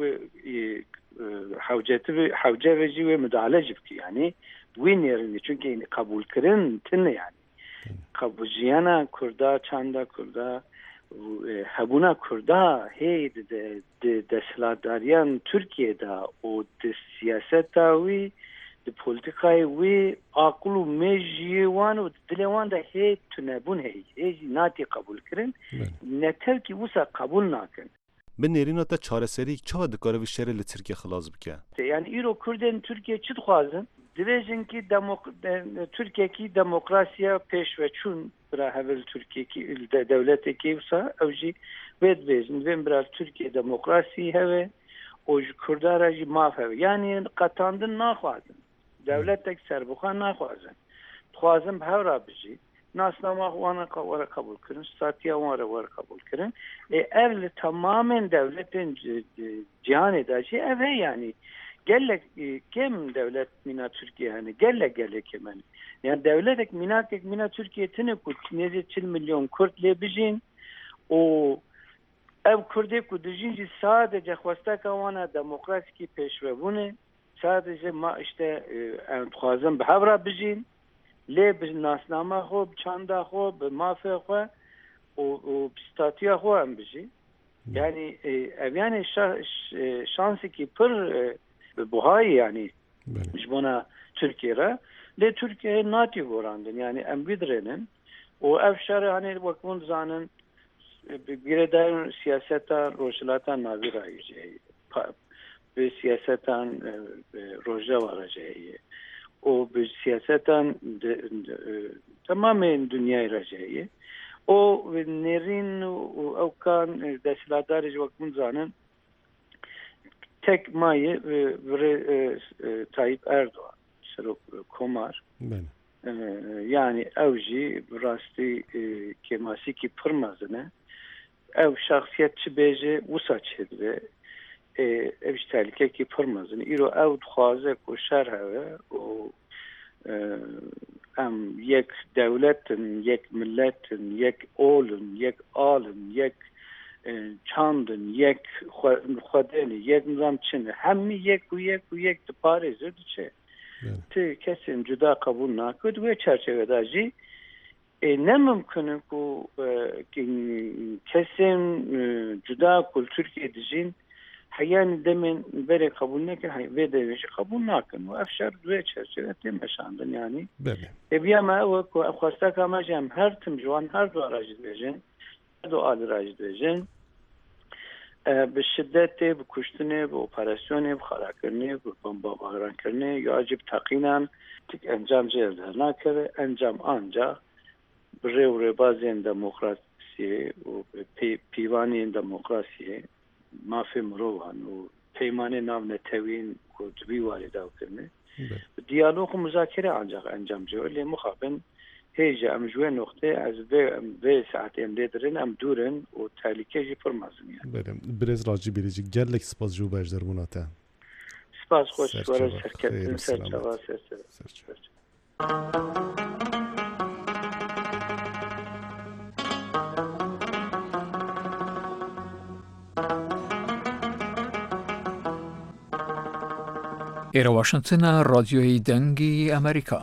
حوجەڤێژی وێ مداالەژ بکە یعنی وی نێرنی چونکە قبولکردن تنە یعنی قبول ژیانە کووردا چاندا کووردا هەبوونا کووردا هەیە دەسەڵاتداریان تورکیەدا و سیاسەتاوی پۆلیتیکای وی عاقل و مێژی وان و دلێواندا هەیە تونەبوون هەیە هێژی ناتی قبولکردن نەتەرکی وسا قبول ناکەن بنێرینەتە چارەسەری چاوە دکارەوی شەرە لە تورکیە خلاص بکە یعنی ئیرۆ کوردên تورکیە چ دixwazin dibêjin ki Türkiye'ki demokrasiya pêşveçûn bira hevil Türkiye'ki devletekî wisa ew jî vê dibêjin vê bira Türkiye demokrasî heve û ji Kurdara jî maf heve yani qetandin naxwazin devletek serbixwe naxwazin dixwazin bi hewra bijî nasnama wana were kabul kirin statiya were were kabul kirin e ev li tamamen devletin cihanê de jî ev heye yani gelek kim devlet mina Türkiye hani gelek gelek hemen yani devletek mina tek mina Türkiye tine ku nezi çil milyon Kürt le bijin o ev Kürde ku dijin sadece xwasta wana demokrasiki peşvebune sadece ma işte xwazim bi hevra bijin le bi nasnama xo çanda xo bi mafe xo o statiya xo em bijin yani ev yani şansı ki pır buhayı yani buna Türkiye'ye le Türkiye'ye natif orandın yani embidirenin o evşarı hani bakımın zanın bir de siyasetten rojlatan navir ayıcı bir siyasetten rojda varacağı o bir siyasetten tamamen dünyayı racağı o nerin o kan desladar bakımın zanın tek mayı ve Tayyip Erdoğan Serok Komar yani evji rastı kemasi ki pırmazını ev şahsiyetçi beje usaçedre ev tehlike ki pırmazını iro ev dxwaze ku şer heve o em yek devletin yek milletin yek olun yek alın yek çandın yek xwedeni yek nizam çin hemî yek û yek û yek diparêzir diçe tu kesin cuda kabul nakir wê çerçeveda jî ne mümkün ku kesin cuda kul Türkiye dijîn heyan demin berê kabul nekin vê devê jî kabul nakin û ev şer wê çerçeve tê meşandin yani eviya me ew ku ev xwesteka me jî em her tim ji wan her du ara jî dibêjin her du alî jî dibêjin به شدت به کشتن به اپراسیون به خلاکرنی به بمباران کردن یا عجب تقینن تک انجام جلد نکرده انجام آنجا بره و ربازین دموکراسی و پیوانی دموکراسی مافی مروان و پیمان نام نتوین و دبی وارد او کرده دیالوگ و مذاکره آنجا انجام جلد مخابن هیچ ام جوه نقطه از به ساعت ام دیدرین ام دورن و تالیکه جی پرمازم یعنی برم برز راجی بیریجی گلک سپاس جو بجدر بوناته سپاس خوش وارد سرکتن سرچوا سرچوا ئێرە واشنگتنە ڕادیۆی دەنگی ئەمریکا.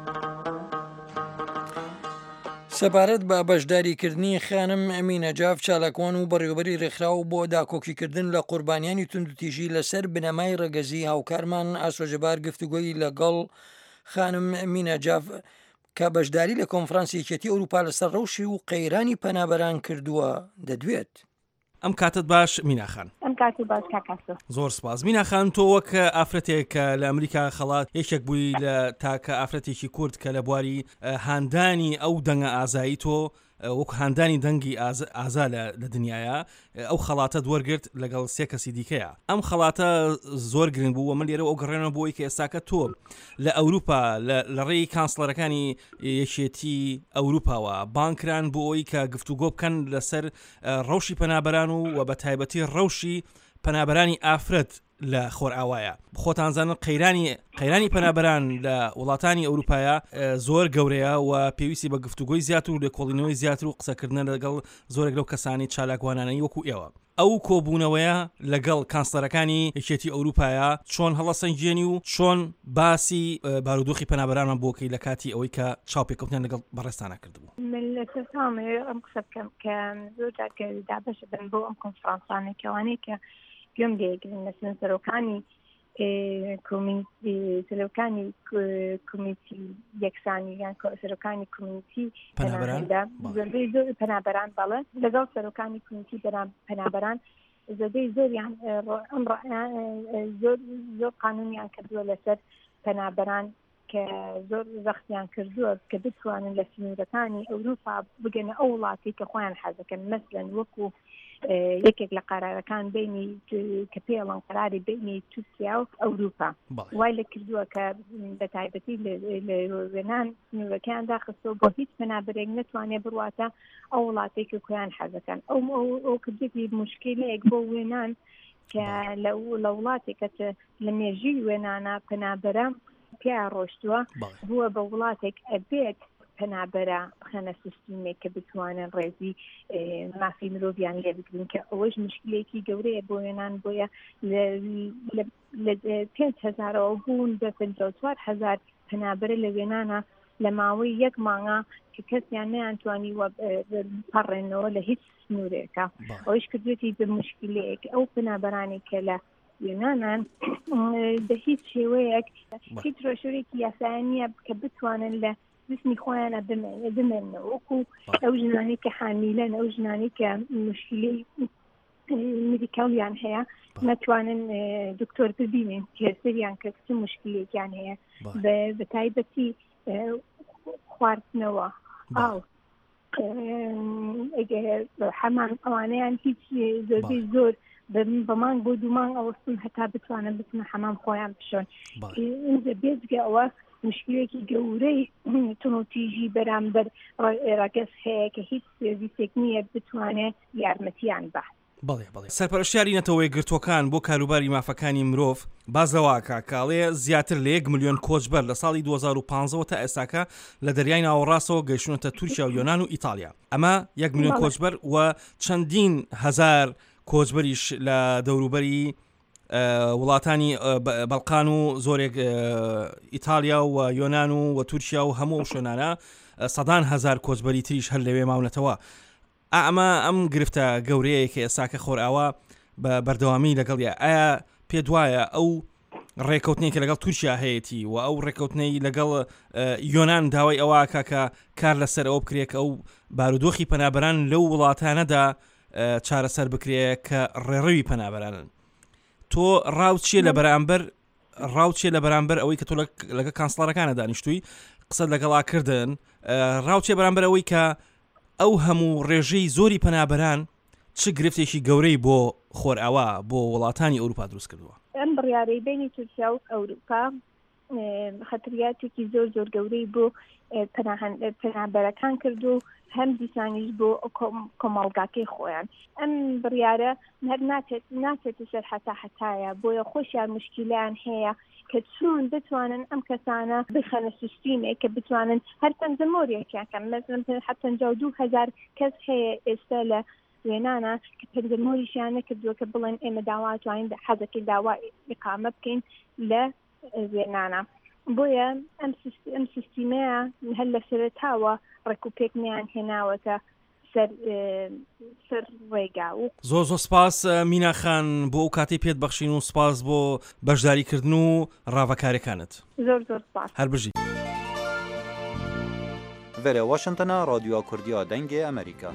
سەبارەت بە بەشداریکردنی خانم ئەمینە جاف چالاکوان و بەڕێوەبەری ڕێکخراو بۆ داکۆکیکردن لە قوربانیانی توندوتیژی لەسەر بنەمای ڕێگەزی هاوکارمان ئاسۆژەبار گفتوگۆی لەگەڵ خانم ئەمینە جاف کە بەشداری لە کۆنفرانسی یەکێتی ئەوروپا لەسەر ڕەوشی و قەیرانی پەنابەران کردووە دەدوێت. ئەم کاتت باش میناخان ئەم کاتی باش کاکاسۆ زۆر سپاس میناخان تۆ وەک ئافرەتێک لە ئەمریکا خەڵات یەکێک بووی لە تاکە ئافرەتێکی کورد کە لە بواری هاندانی ئەو دەنگە ئازایی تۆ وەک هاندانی دەنگی ئازا لە دنیاە ئەو خەڵاتە دووەرگرت لەگەڵ سێ کەسی دیکەیە ئەم خەڵاتە زۆر گرنگ بوو ومە لێرە ئەو گەڕێنەوە بۆی کە ئێستاکە تۆ لە ئەوروپا لە ڕێی کانسڵەرەکانی یەکێتی ئەوروپاوە بانکران بۆ ئەوی کە گفتوگۆ بکەن لەسەر ڕەوشی پەنابەران و و بە تایبەتی ڕەوشی پەنابەرانی ئافرەت لە خۆرئاوایە خۆتانزانن قەیرانی قەیرانی پەنابەران لە وڵاتانی ئەوروپایە زۆر گەورەیە و پێویستی بە گفتوگۆی زیاتر و لێکۆڵینەوەی زیاتر و قسەکردن لەگەڵ زۆرێک لەو کەسانی چالاکوانانەی وەکو ئێوە ئەو کۆبوونەوەیە لەگەڵ کانسلەرەکانی یەکێتی ئەوروپایە چۆن هەڵەسەنگێنی و چۆن باسی بارودۆخی پەنابەرانمان بۆکەی لە کاتی ئەوەی کە چاوپێکەوتیان لەگەڵ بەڕێستانە کردبوو من لە سەرسامێ ئەم قسە بکەم کە زۆر جارگەریدا بەشە بن بۆ ئەم کۆنفرانسانێکەوانەیە کە گوێم لێگرن لە سەرۆکانی سەرۆکانی کمیتی یەکسانی یان سەرۆکانی کمیتی زۆربەی زۆر پەنابەران بەڵێ لەگەڵ سەرۆکانی کمیتی پەنابەران زۆربەی زۆریان ئەم زۆر زۆر قانونیان کردووە لەسەر پەنابەران کە زۆر زەختیان کردووە کە بتوانن لە سنوورەکانی ئەوروپا بگەنە ئەو وڵاتی کە خۆیان حەزەکەن مەسەلەن وەکو یەکێک لە قەرارەکان بینی کە پێڵەن قەراری بینی تورکیا و ئەوروپا وای لە کردووە کە بە تایبەتی لە وێنان سنوورەکەیاندا خستەوە بۆ هیچ پەنابەرێک نەتوانێت بڕواتە ئەو وڵاتێک کە خۆیان حەزەکەن ئەو ئەو کردێتی مشکلەیەک بۆ وێنان کە لە وڵاتێکە لە مێژووی وێنانە پەنابەرە پیا ڕۆشتووە بووە بە وڵاتێک ئەبێت پەنابەرە بخەنە سیستیمێک کە بتوانن ڕێزی مافی مرۆڤیان لێ بگرن کە ئەوەش مشکلێکی گەورەیە بۆ وێنان بۆیە لە پێنج هەزارەوە بوون بە پەنجا و چوار هەزار پەنابەرە لە وێنانە لە ماوەی یەک مانگە کە کەسیان نەیانتوانی پەڕێنەوە لە هیچ سنوورێکە ئەوەش کردوێتی بە مشکلەیەک ئەو پەنابەرانی کە لە وێنانان بە هیچ شێوەیەک هیچ ڕۆژێکی یاساییە کە بتوانن لە جسمی خۆیانە بمێنەوە وەکو ئەو ژنانی کە حامیلەن ئەو ژنانی کە مشکلی مدیکاڵیان هەیە نەتوانن دکتۆر ببینن هێرسەریان کە چ مشکلێکیان هەیە بە تایبەتی خواردنەوە ئاو حەمان ئەوانەیان هیچ زۆربەی زۆر بەمان بۆ دوومان ئەوەستون هەتا بتوانن بتنە حەمام خۆیان بشۆن بێزگە ئەوە مشکلێکی گەورەی تونوتیژی بەرامبەر ڕاگەز هەیە کە هیچ سێویسێک نییە بتوانێت یارمەتیان بە بەڵێ بڵێ سەرپەرشتیاری نەتەوەی گرتوەکان بۆ کاروباری مافەکانی مرۆڤ بازەواکە کاڵێ زیاتر لە یەک ملیۆن کۆچبەر لە ساڵی دوو هەزار و پانزە تا ئێستاکە لە دەریای ناوەڕاستەوە گەیشتونەتە تورکیا و یۆنان و ئیتالیا ئەمە یەک ملیۆن کۆچبەر و چەندین هەزار کۆچبەریش لە دەوروبەری وڵاتانی بەڵقان و زۆرێک ئیتالیا و یۆنان و تورکیا و هەموو شوێنانە سەدان هەزار کۆچبەری تریش هەر لەوێ ماونەتەوە ئەمە ئەم گرفتە گەورەیە کە ئێستاکە خۆرئاوا بە بەردەوامی لەگەڵە ئایا پێ دوایە ئەو ڕێکەوتنی کە لەگەڵ تورکیا هەیەی و ئەو ڕێکەوتنەی لەگەڵ یۆنان داوای ئەوەکە کە کار لەسەر ئەوە بکرێت ئەو بارودۆخی پەنابەران لەو وڵاتانەدا چارەسەر بکرێت کە ڕێڕەوی پەنابەرانن تۆ ڕاوچیە لە بەرامبەر ڕاوچیە لە بەرامبەر ئەوەی کە تۆ لەگە کانسلەرەکانە دانیشتووی قسەت لەگەڵاکردن ڕاوچێ بەرامبەر ئەوەی کە ئەو هەموو ڕێژەی زۆری پەنابەران چ گرفتێکی گەورەی بۆ خۆرئاوا بۆ وڵاتانی ئەوروپا دروست کردووە ئەم بڕیارەی بینی تورکیا و ئەوروپا خەتریاتێکی زۆر زۆر گەورەی بۆ پەنابەرەکان کردو هەم دیسانیش بۆ کۆمەڵگاکەی خۆیان ئەم بڕیارە هەر ناچێتە سەر حتا حتایە بۆیە خۆشیان مشکیلیان هەیە کە چۆن بتوانن ئەم کەسانە بخەنە سیستیمێک کە بتوانن هەر پەنجەمۆریەکیان مەسەڵەن پەنجا و دوو هەزار کەس هەیە ئێستا لە وێنانە کە پەنجەمۆریشیان نەکردووە کە بڵێن ئێمە داواتوانین حەزەکەی داوا ئیقامە بکەین لە وێنانە بۆیە ئەم سیستیمەیە هەر لە سەرەتاوە ڕێکوپێکنیان هێناوەتە سەر ڕێگا و زۆر زۆر سپاس میناخان بۆ ئەو کاتی پێت بەخشین و سپاس بۆ بەشداریکردن و ڕاوەکاریەکانت زۆر زۆر سپاس هەر بژی Vere Washingtona Radyoya Kurdiya Dengê Amerîka.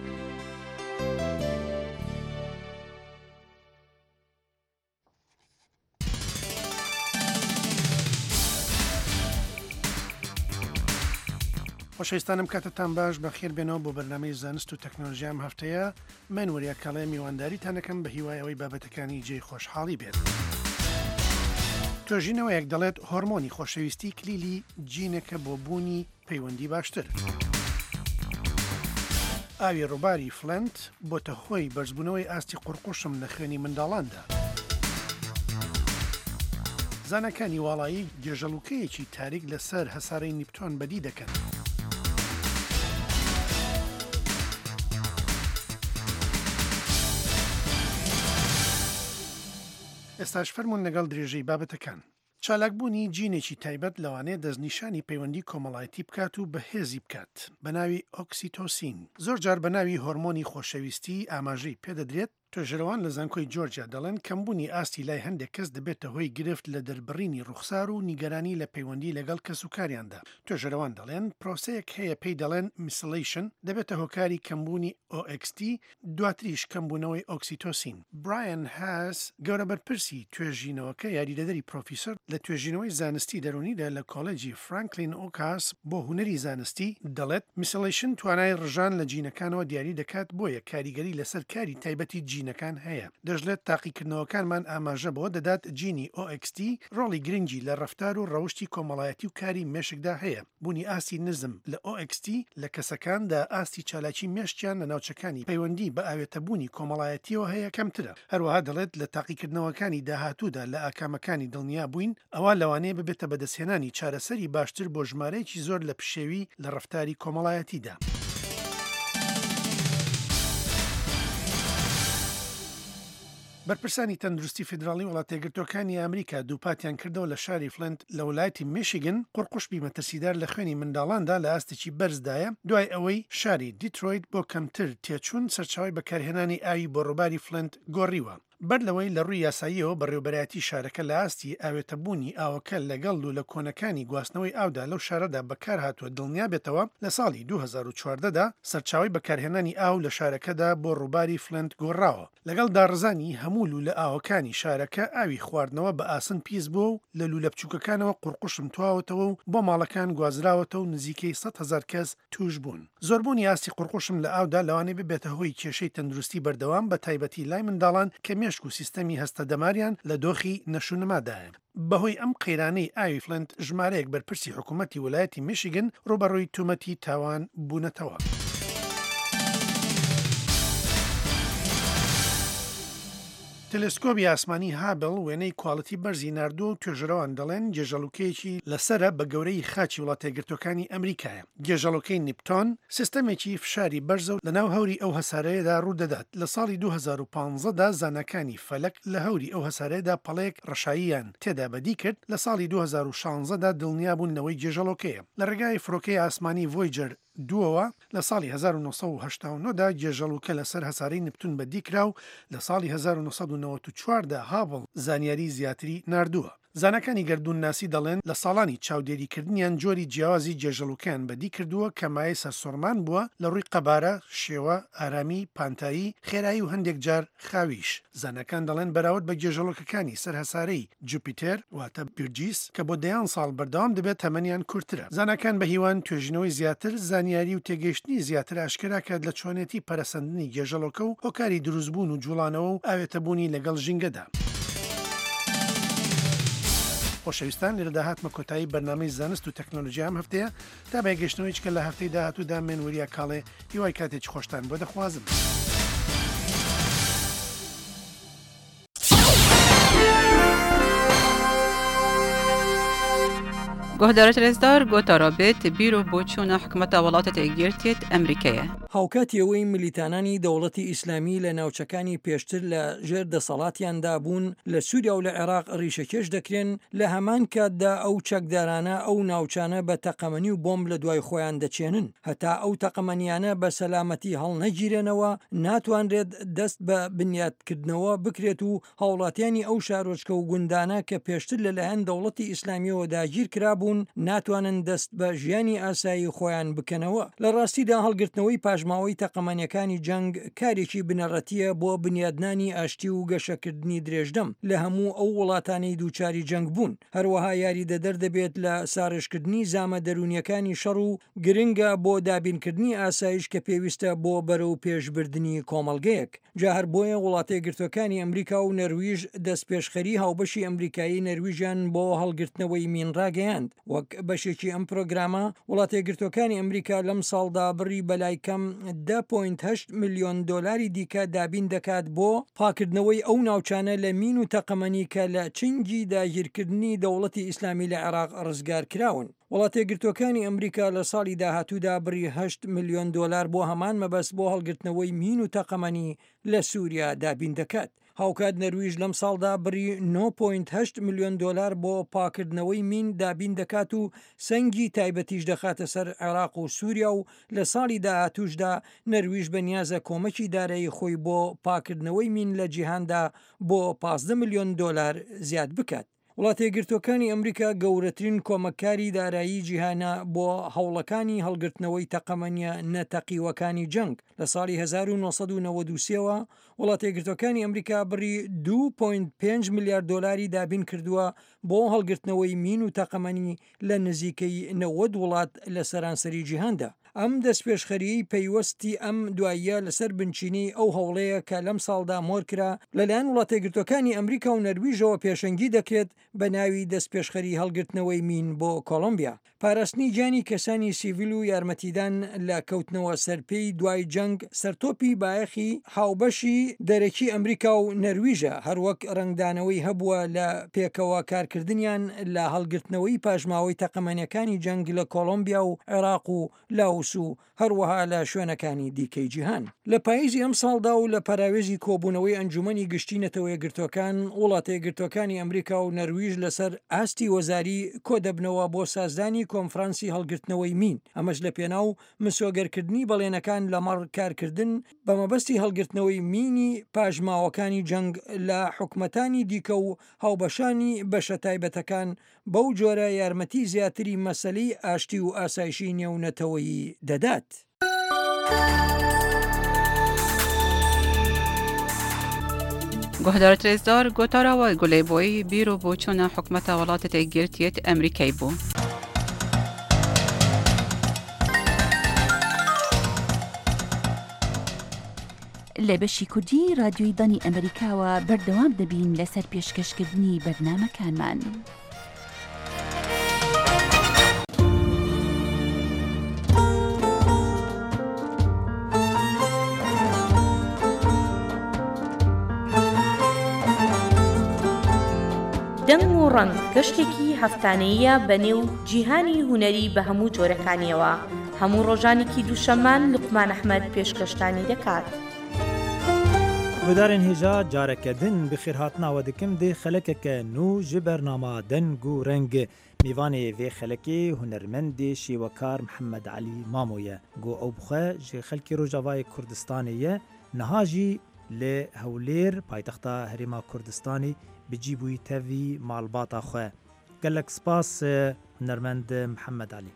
خۆشەویستانم کاتتان باش بەخێر بێنەوە بۆ بەرنامەی زانست و تەکنۆلۆژیام هەفتەیە من وەریا کاڵێ میوانداریتانەکەم بە هیوایەوەی بابەتەکانی جێی خۆشحاڵی بێت. توێژینەوە یەک دەڵێت هۆرمۆنی خۆشەویستی کلیلی جینێکە بۆ بوونی پەیوەندی باشتر. ئاوی ڕووباری فلنت بۆتە هۆی بەرزبوونەوەی ئاستی قورقوشم لە خوێنی منداڵاندا. زانەکانی واڵایی گێژەڵوکەیەکی تاریک لەسەر هەسارەی نیپتۆن بەدی دەکەن. ئێستاش فەرمونون لەگەڵ درێژەی بابەتەکان. چالاکبوونی جینێکی تایبەت لەوانەیە دەستنیشانی پەیوەندی کۆمەڵایەتی بکات و بەهێزی بکات بە ناوی ئۆکسیتۆسین. زۆر جار بە ناوی هۆرمۆنی خۆشەویستی ئاماژەی پێدەدرێت. توێژەرەوان لە زانکۆی جۆرجیا دەڵێن کەمبوونی ئاستی لای هەندێک کەس دەبێتە هۆی گرفت لە دەربڕینی ڕوخسار و نیگەرانی لە پەیوەندی لەگەڵ کەس و کاریاندا. توێژەرەوان دەڵێن پرۆسەیەک هەیە پێی دەڵێن میسلیشن دەبێتە هۆکاری کەمبوونی ئۆ ئێکس تی دواتریش کەمبوونەوەی ئۆکسیتۆسین. برایەن هاس گەورە بەرپرسی توێژینەوەکە یاریدەدەری پرۆفیسۆر لە توێژینەوەی زانستی دەرونیدا لە کۆڵێجی فرانکلین ئۆکاس بۆ هونەری زانستی دەڵێت میسلیشن توانای ڕژان لە جینەکانەوە دیاری دەکات بۆیە کاریگەری لەسەر کاری تایبەتی جینەکان هەیە. دەژلێت تاقیکردنەوەکانمان ئاماژە بۆ دەدات جینی ئۆ ئێکس تی ڕۆڵی گرنگی لە ڕەفتار و ڕەوشی کۆمەڵایەتی و کاری مێشکدا هەیە. بوونی ئاستی نزم لە ئۆ ئێکس تی لە کەسەکاندا ئاستی چالاکی مێشتیان لە ناوچەکانی پەیوەندی بە ئاوێتەبوونی کۆمەڵایەتیەوە هەیە کەمترە. هەروەها دەڵێت لە تاقیکردنەوەکانی داهاتوودا لە ئاکامەکانی دڵنیا بووین ئەوە لەوانەیە ببێتە بەدەستهێنانی چارەسەری باشتر بۆ ژمارەیەکی زۆر لە پشێوی لە ڕەفتاری کۆمەڵایەتیدا. بەرپرسانی تەندروستی فیدراڵی وڵاتە یەکگرتووەکانی ئەمریکا دووپاتیان کردەوە لە شاری فلنت لە وڵایەتی میشیگن قورقوشبی مەترسیدار لە خوێنی منداڵاندا لە ئاستێکی بەرزدایە دوای ئەوەی شاری دیترۆیت بۆ کەمتر تێچوون سەرچاوی بەکارهێنانی ئاوی بۆ ڕووباری فلنت گۆڕیوە. بەر لەوەی لە ڕووی یاساییەوە بەڕێوەبەرایەتی شارەکە لە ئاستی ئاوێتەبوونی ئاوەکە لەگەڵ و لە کۆنەکانی گواستنەوەی ئاودا لەو شارەدا بەکار هاتووە دڵنیا بێتەوە لە ساڵی دوو هەزار و چواردەدا سەرچاوی بەکارهێنانی ئاو لە شارەکەدا بۆ ڕووباری فلنت گۆڕاوە. لەگەڵ داڕزانی هەموو لولە ئاوەکانی شارەکە ئاوی خواردنەوە بە ئاسن پیس بووە و لە لولە بچووکەکانەوە قورقوشم تواوەتەوە و بۆ ماڵەکان گوازراوەتە و نزیکەی سەد هەزار کەس توش بوون. زۆربوونی ئاستی قورقوشم لە ئاودا لەوانەیە ببێتە هۆی کێشەی تەندروستی بەردەوام بە تایبەتی لای منداڵان کە مێشک و سیستەمی هەستە دەماریان لە دۆخی نەشونەمادایە. بەهۆی ئەم قەیرانەی ئاوی فلنت ژمارەیەک بەرپرسی حکوومەتی ویلایەتی میشیگن ڕوبەڕووی تومەتی تاوان بوونەتەوە. تەلسکۆبی ئاسمانی هابل وێنەی کواڵەتی بەرزی ناردووە و توێژەرەوان دەڵێن گێژەڵوکەیەکی لەسرە بە گەورەی خاچی وڵاتە یەکگرتووەکانی ئەمریکایە. گێژەڵوکەی نیپتۆن سیستەمێکی فشاری بەرزە و لە ناو هەوری ئەو هەسارەیەدا ڕوودەدات. لە ساڵی دوو هەزار و پانزەدا زانەکانی فەلەک لە هەوری ئەو هەسارەیەدا پەڵەیەک ڕەشاییان تێدا بەدی کرد. لە ساڵی دوو هەزار و شانزەدا دڵنیا بوونەوەی گێژەڵوکەیە. لە ڕێگای فڕۆکەی ئاسمانی ڤۆیجەر دووەوە لە ساڵی هەزار و نۆسەد و هەشتا و نۆ دا گێژەڵوکە لەسەر هەسارەی نپتون بەدی کرا و لە ساڵی هەزار و نۆسەد و نەوەت و چواردا هابڵ زانیاری زیاتری ناردووە. زانەکانی گەردون ناسی دەڵێن لە ساڵانی چاودێریکردنیان جۆری جیاوازی جێژەڵوکیان بەدی کردووە کە مایە سەرسۆرمان بووە لە ڕووی قەبارە، شێوە، ئارامی، پانتایی، خێرایی و هەندێک جار خاویش. زانەکان دەڵێن بەراورد بە گێژەڵوکەکانی سەرهەسارەی جوپیتەر واتە بیرجیس کە بۆ دەیان ساڵ بەردەوام دەبێت تەمەنیان کورتترە. زانەکان بە هیوان توێژینەوەی زیاتر، زانیاری و تێگەیشتنی زیاتر ئاشکراکات لە چۆنێتی پەرەسەندنی گێژەڵوکە و هۆکاری دروستبوون و جوڵانەوە و ئاوێتەبوونی لەگەڵ ژینگەدا. خۆشەویستان لێرە داهاتمە کۆتایی بەرنامەی زانست و تەکنۆلۆژی ئەم هەفتەیە تا بەیگەشتنەوەی چکە لە هەفتەی داهاتوودا من وریە کاڵێ هیوای کاتێکی خۆشتان بۆ دەخوازم. گۆهدارە رێزدار گۆتارا بێت بیرۆ بۆ چوونە حکومەتە وڵاتە تێگیرتێت ئەمریکایە. هاوکاتیەوەی ملیتانانی دەوڵەتی ئیسلامی لە ناوچەکانی پێشتر لە ژێر دەسەڵاتیاندا بوون لە سووریا و لە عێراق ڕیشەکێش دەکرێن لە هەمان کاتدا ئەو چەکدارانە ئەو ناوچانە بە تەقەمەنی و بۆمب لە دوای خۆیان دەچێنن هەتا ئەو تەقەمەنیانە بە سەلامەتی هەڵ نەگیرێنەوە ناتوانرێت دەست بە بنیادکردنەوە بکرێت و هاوڵاتیانی ئەو شارۆچکە و گوندانە کە پێشتر لەلایەن دەوڵەتی ئیسلامیەوە داگیر کرابوون ناتوانن دەست بە ژیانی ئاسایی خۆیان بکەنەوە. لە ڕاستیدا هەڵگرتنەوەی پاژماوەی تەقەمەنیەکانی جەنگ کارێکی بنەڕەتیە بۆ بنیادنانی ئاشتی و گەشەکردنی درێژدەم لە هەموو ئەو وڵاتانەی دووچاری جەنگ بوون. هەروەها یاری دەدەر دەبێت لە سارشکردنی زامە دەرونیەکانی شەڕ و گرنگە بۆ دابینکردنی ئاسایش کە پێویستە بۆ بەرەو پێشبردننی کۆمەڵگەیەک. جا هەر بۆیە وڵاتە یەکگرتووەکانی ئەمریکا و نەرویژ دەست پێشخەری هاوبەشی ئەمریکایی نەرویژیان بۆ هەڵگرتنەوەی مینڕاگەیاند. وەک بەشێکی ئەم پرۆگرامە وڵاتە یەکگرتووەکانی ئەمریکا لەم ساڵدا بڕی بەلای کەم ده پۆینت هەشت ملیۆن دۆلاری دیکە دابین دەکات بۆ پاکردنەوەی ئەو ناوچانە لە مین و تەقەمەنی کە لە چنگی داگیرکردنی دەوڵەتی ئیسلامی لە عێراق ڕزگار کراون. وڵاتە یەکگرتووەکانی ئەمریکا لە ساڵی داهاتوودا بڕی هەشت ملیۆن دۆلار بۆ هەمان مەبەست بۆ هەڵگرتنەوەی مین و تەقەمەنی لە سووریا دابین دەکات. هاوکات نەرویژ لەم ساڵدا بڕی نۆ پۆینت هەشت ملیۆن دۆلار بۆ پاکردنەوەی مین دابین دەکات و سەنگی تایبەتیش دەخاتە سەر عێراق و سووریا و لە ساڵی داهاتووشدا نەرویژ بەنیازە کۆمەکی دارایی خۆی بۆ پاکردنەوەی مین لە جیهاندا بۆ پانزدە ملیۆن دۆلار زیاد بکات. وڵاتە یەکگرتووەکانی ئەمریکا گەورەترین کۆمەکاری دارایی جیهانە بۆ هەوڵەکانی هەڵگرتنەوەی تەقەمەنیە نەتەقیوەکانی جەنگ. لە ساڵی هەزار و نۆسەد و نەوەد و سێەوە وڵاتە یەکگرتووەکانی ئەمریکا بڕی دوو پۆینت پێنج ملیارد دۆلاری دابین کردووە بۆ هەڵگرتنەوەی مین و تەقەمەنی لە نزیکەی نەوەد وڵات لە سەرانسەری جیهاندا. ئەم دەستپێشخەریەی پەیوەستی ئەم دواییە لەسەر بنچینی ئەو هەوڵەیە کە لەم ساڵدا مۆرکرا لەلایەن وڵاتە یەکگرتووەکانی ئەمریکا و نەرویژەوە پێشەنگی دەکرێت بە ناوی دەستپێشخەری هەڵگرتنەوەی مین بۆ کۆلۆمبیا. پاراستنی جانی کەسانی سیڤیل و یارمەتیدان لە کەوتنەوە سەرپێی دوای جەنگ سەرتۆپی بایەخی هاوبەشی دەرەکی ئەمریکا و نەرویژە، هەروەک ڕنگدانەوەی هەبووە لە پێکەوە کارکردنیان لە هەڵگرتنەوەی پاژماوەی تەقەمەنیەکانی جەنگ لە کۆلۆمبیا و عێراق و لاوس و هەروەها لە شوێنەکانی دیکەی جیهان. لە پاییزی ئەم ساڵدا و لە پاراوێزی کۆبوونەوەی ئەنجومەنی گشتی نەتەوە یەکگرتووەکان وڵاتە یەکگرتووەکانی ئەمریکا و نەرویژ لەسەر ئاستی وەزاری کۆدەبنەوە بۆ سازدانی کۆنفرانسی هەڵگرتنەوەی مین، ئەمەش لە پێناو مسۆگەرکردنی بەڵێنەکان لەمەڕ کارکردن بە مەبەستی هەڵگرتنەوەی مینی پاژماوەکانی جەنگ لە حکومەتانی دیکە و هاوبەشانی بەشە تایبەتەکان بەو جۆرە یارمەتی زیاتری مەسەلەی ئاشتی و ئاسایشی نێونەتەوەیی دەدات. گۆهدار ترێزدار گۆتاراوە گولەیبۆی بیرۆ بۆ چۆنە حکومەتە وڵاتە تێگرتیێت ئەمریکای بوو. لە بەشی کوردی رادیۆی دانی ئەمریکاوە بەردەوام دەبین لەسەر پێشکەشکردنی بەرنامەکانمان. دەنگ و ڕەنگ گەشتێکی هەفتانەیە بەنێو جیهانی هونەری بە هەموو جۆرەکانیەوە. هەموو ڕۆژانێکی دووشەممان لوقمان ئەحمەد پێشکەشتانی دەکات. گۆدارên hêja careke din bi xêrhatinawe dikim dê xelekeke nû ji bernama deng û reng mêvanê vê xelekê hunermendê şêwekar Mihemed Elî Mamo ye. Got ew bixwe ji xelkê Rojavayê Kurdistanê ye, niha jî lê Hewlêr paytexta Herêma Kurdistanê bicî bûyî tevî malbata xwe. Gelek spas hunermend Mihemed Elî.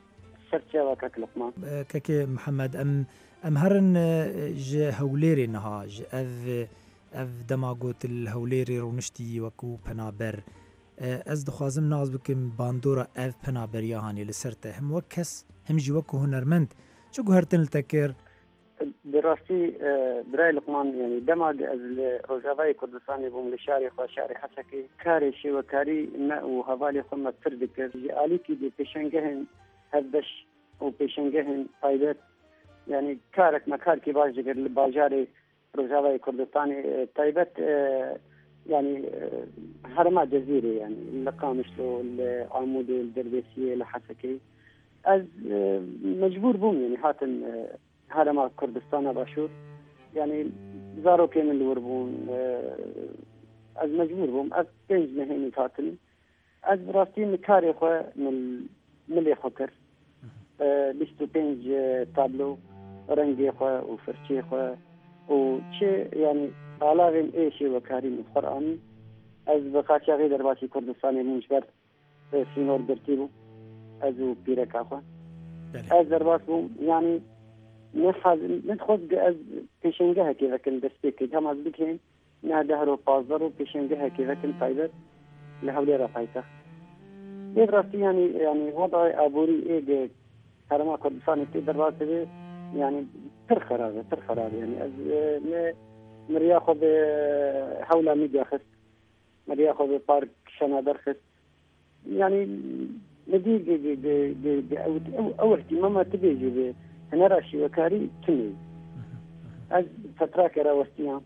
Kekê Mihemed em em herin ji Hewlêrê niha ji ev ev dema gotil Hewlêrê rûniştî wekû penaber. Ez dixwazim naz bikim bandora ev penaberiya hanî li ser te hem wek kes hem jî wekû hunermend çi guhertin li te kir? Bi rastî birayê Luqman yanî dema ez li Rojavayê Kurdistanê bûm li şarê xwe şarê Hesekê karê şêwekarî me û hevalê xwe me pir dikir. Ji alîkî dê pêşengehên hevbeş û pêşengehên taybet yani karek me karkî baş dikir li bajarê Rojavayê Kurdistanê taybet yani herema Cezîrê yani li Qamişlo li Amûdê li Derdêsiyê li Hesekê ez mecbûr bûm yani hatin herema Kurdistana başûr yani zarokê min li wir bûn ez mecbûr bûm ez pênc mehênî hatin ez bi rastî min karê xwe min milê xwe kir bîst û pênc tablo rengê xwe û firçê xwe û çi yani alavên ê şêwekarî min xweranî ez bi qaçaxê derbasî Kurdistanê bûm ji ber sînor girtî bû ez û pîreka xwe ez derbas bûm yani nexwaz ez pêşengehekê vekim dest pê kir hem ez bikêm neh deher û pazdar û pêşengehekê vekim taybet li Hewlêra paytext. Ê rastî yani yani wedayê aborî ê Herêma Kurdistanê tê derbas dibe yani pir xerab e pir xerab yani ez ne miriya xwe bi hewla mîdya xist miriya xwe bi park şenaber xist yani nedî ew ihtimama tibêjî bi هنر شیوەکاری تمی ئەس فتراکە ڕاوەستیان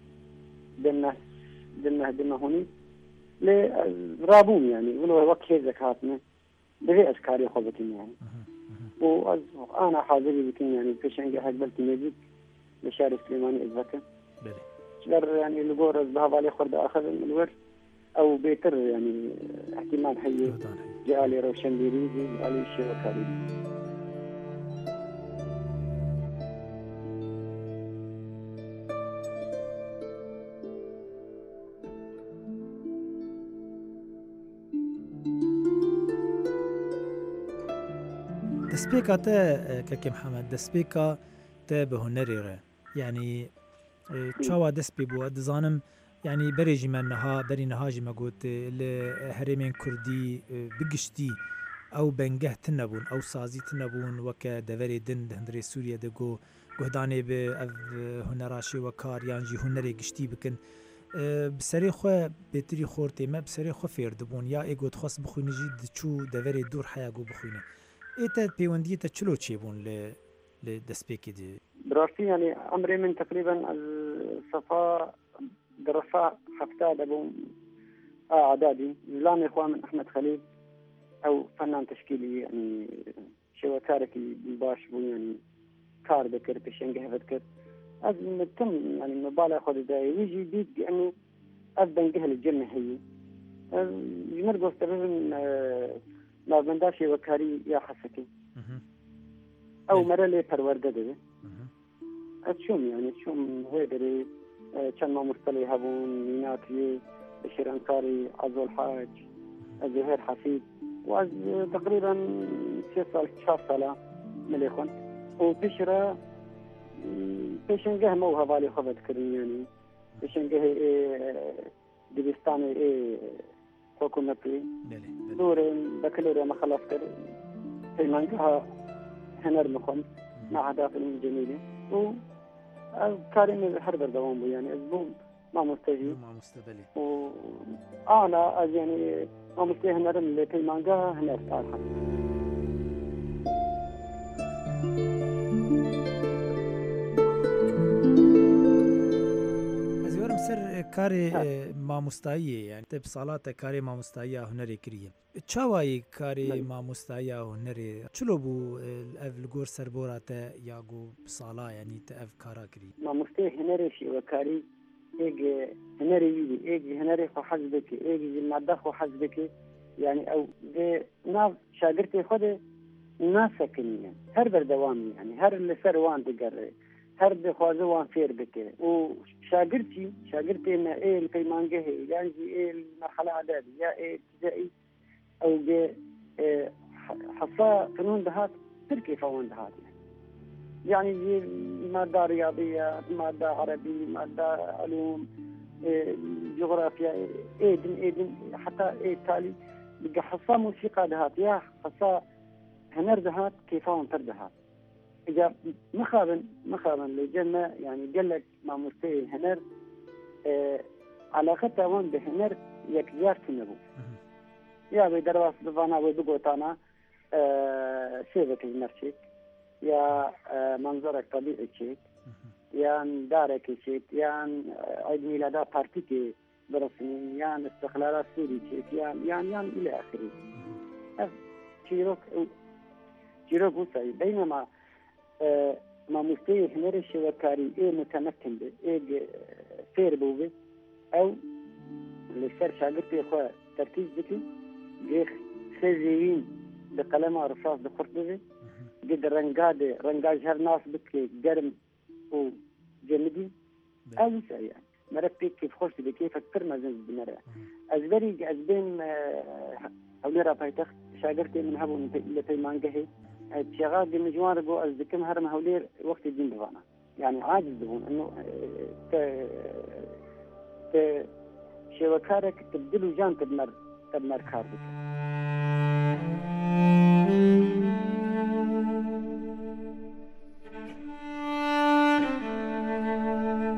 دمە دمەهۆنی لێ ڕابووم ینی ولەوە وەک کێزێک هاتنە بەوێ ئەس کاری خۆ بکەین یانی و ئەس ئانا حاضری بکەین ینی پێشەنگە هەک بەلکی نێزیک لە شاری سلێمانی ئەزەکە لەر ینی لە گۆڕ ئەس بە هەواڵی خۆردا ئاخەدن ملوەر ئەو بێتر ینی احتیمال هەیە جیالی ڕەوشەنبیری جیالی شێوەکاری دەستپێکە تە کەکێ محەممەد دەستپێکە تە بە هوەرێرە یعنی چاوا دەست پێ بووە دەزانم ینی بەرێژی من نەها بەری نەهاژی مەگوت لە هەرێمێن کوردی بگشتی ئەو بەنگەه تن نەبوون ئەو سازی تن نەبوون وەکە دەڤەرێ دن هەندرێ سووریە دەگۆ گۆدانێ بە ئەv هوەراشێ وە کار یانجی هوەرێ گشتی بکن بسەرێ خۆ بێتری خۆرتێمە بسەرێ خۆ فێر دەبوون یا ئێگۆت خواست بخوێنیژی دچوو دەڤەرێ دوور حیاگۆ بخوێنە ئێتە پەیوەندیتە چلۆ چێ بوون لە دەستپێکی دی براستی ینی ئەمرێ من تقریبا سەفا درسا حفتا دەبووم ئاعدادی زلامێ خوا من ئەحمەد خەلیل ئەو فەنان تشکیلی ینی شێوەکارێکی باش بوو ینی کار دەکرد پێشەنگە هەبەت کرد ئەس تم ینی مەبالا خۆدەدای ویژی دیت ئەمو ئەس بەنگە لە جەمە هەیە ژمر گۆستە ببن ناوبەندا شێوەکاری یا حەسەکەی ئەو مەرە لێ پەروەردە دەبێ ئەس چۆم ینی چۆم هێ دەرێ چەند مامۆستەڵی هەبوون میناکرێ بە شێرانکاری عەزۆل حاج ئەزهێر حەفید و ئەس تقریبا سێ ساڵ چوار ساڵە ملێ خوند و پێشرە پێشەنگە هەمە و هەواڵی خۆ بەدکردن ینی پێشەنگە دبستانی ئێ حکوومەتی دورێ بەکلۆرە مەخەلاف کرد پەیمانگەها هەنەر مخۆن مەعەداف جەمیلێ و کاری هەر بەردەوام بوو ینی ئەس بووم مامۆستەژی و ئانا ئەز ینی مامۆستای هەنەرم لێ پەیمانگە هەنەر ئاخەن سەر کارێ مامۆستاییە یان تێ ساڵاتە کارێ مامۆستاییە هوەرێ کریە چاوایی کارێ مامۆستاییە هوەرێ چلۆ بوو ئەv li گۆر سەربۆراتە یاگۆ ساڵا ینی تە ئەv کارا کری مامۆستای هەنەرێ شێوەکاری ئێگ هەنەری ویدی ئێگی هەنەرێ خۆ حەز بکە ئێگی مادە خۆ حەز بکە یعنی ئەو ناو شاگرتێ خۆدێ ناسەکنیە هەر بەردەوامی ینی هەر لەسەر وان دەگەڕێ هەر دەخوازە وان فێر بکە و شاگرتی شاگرتێمە ئێل پەیمانگە هەیە یانجی ئێل مەرحەلە عەدادی یا ئێ ابتدائی ئەو بێ حەسا فنون دەهات تر کێفەوان دەهات يعني مادة رياضية مادة عربي مادة علوم جغرافيا ايدن ايدن حتى ايه تالي بقى حصة موسيقى دهات يا حصة هنر دهات كيفاهم تر دهات إذا مخابن مخابن لجنة يعني قالك مع مستوى هنر اه علاقتها وان بهنر يكزار تنبو يا بدرواس دفانا وبقوتانا اه سيبك المرشيك يا منظرك طبيعي شيء يان دارك شيء يان عيد ميلاد بارتيكي برسمي يان استقلال سوري شيء يان يان يان إلى آخره شيروك شيروك وسعي بينما ما مستوى هنر الشوكاري إيه متمكن به إيه فير بوبه أو لسر شاقرتي إخوة تركيز بكي جيخ سيزيين بقلم رصاص بخرط به قد رنقاد رنقاج هر ناس بكي قرم وجمدي أو يعني مرة بيك كيف خوش بكيف أكثر ما زنز بمرة أزبري أزبين أولي رابايتخ شاقرتي من هبو اللي في مانجهي شغال دي مجوان ربو أزدكم هرم هولير وقت الدين دوانا يعني عاجز دهون أنه ت ت شوكارك تبدلو جان تدمر تدمر كار بك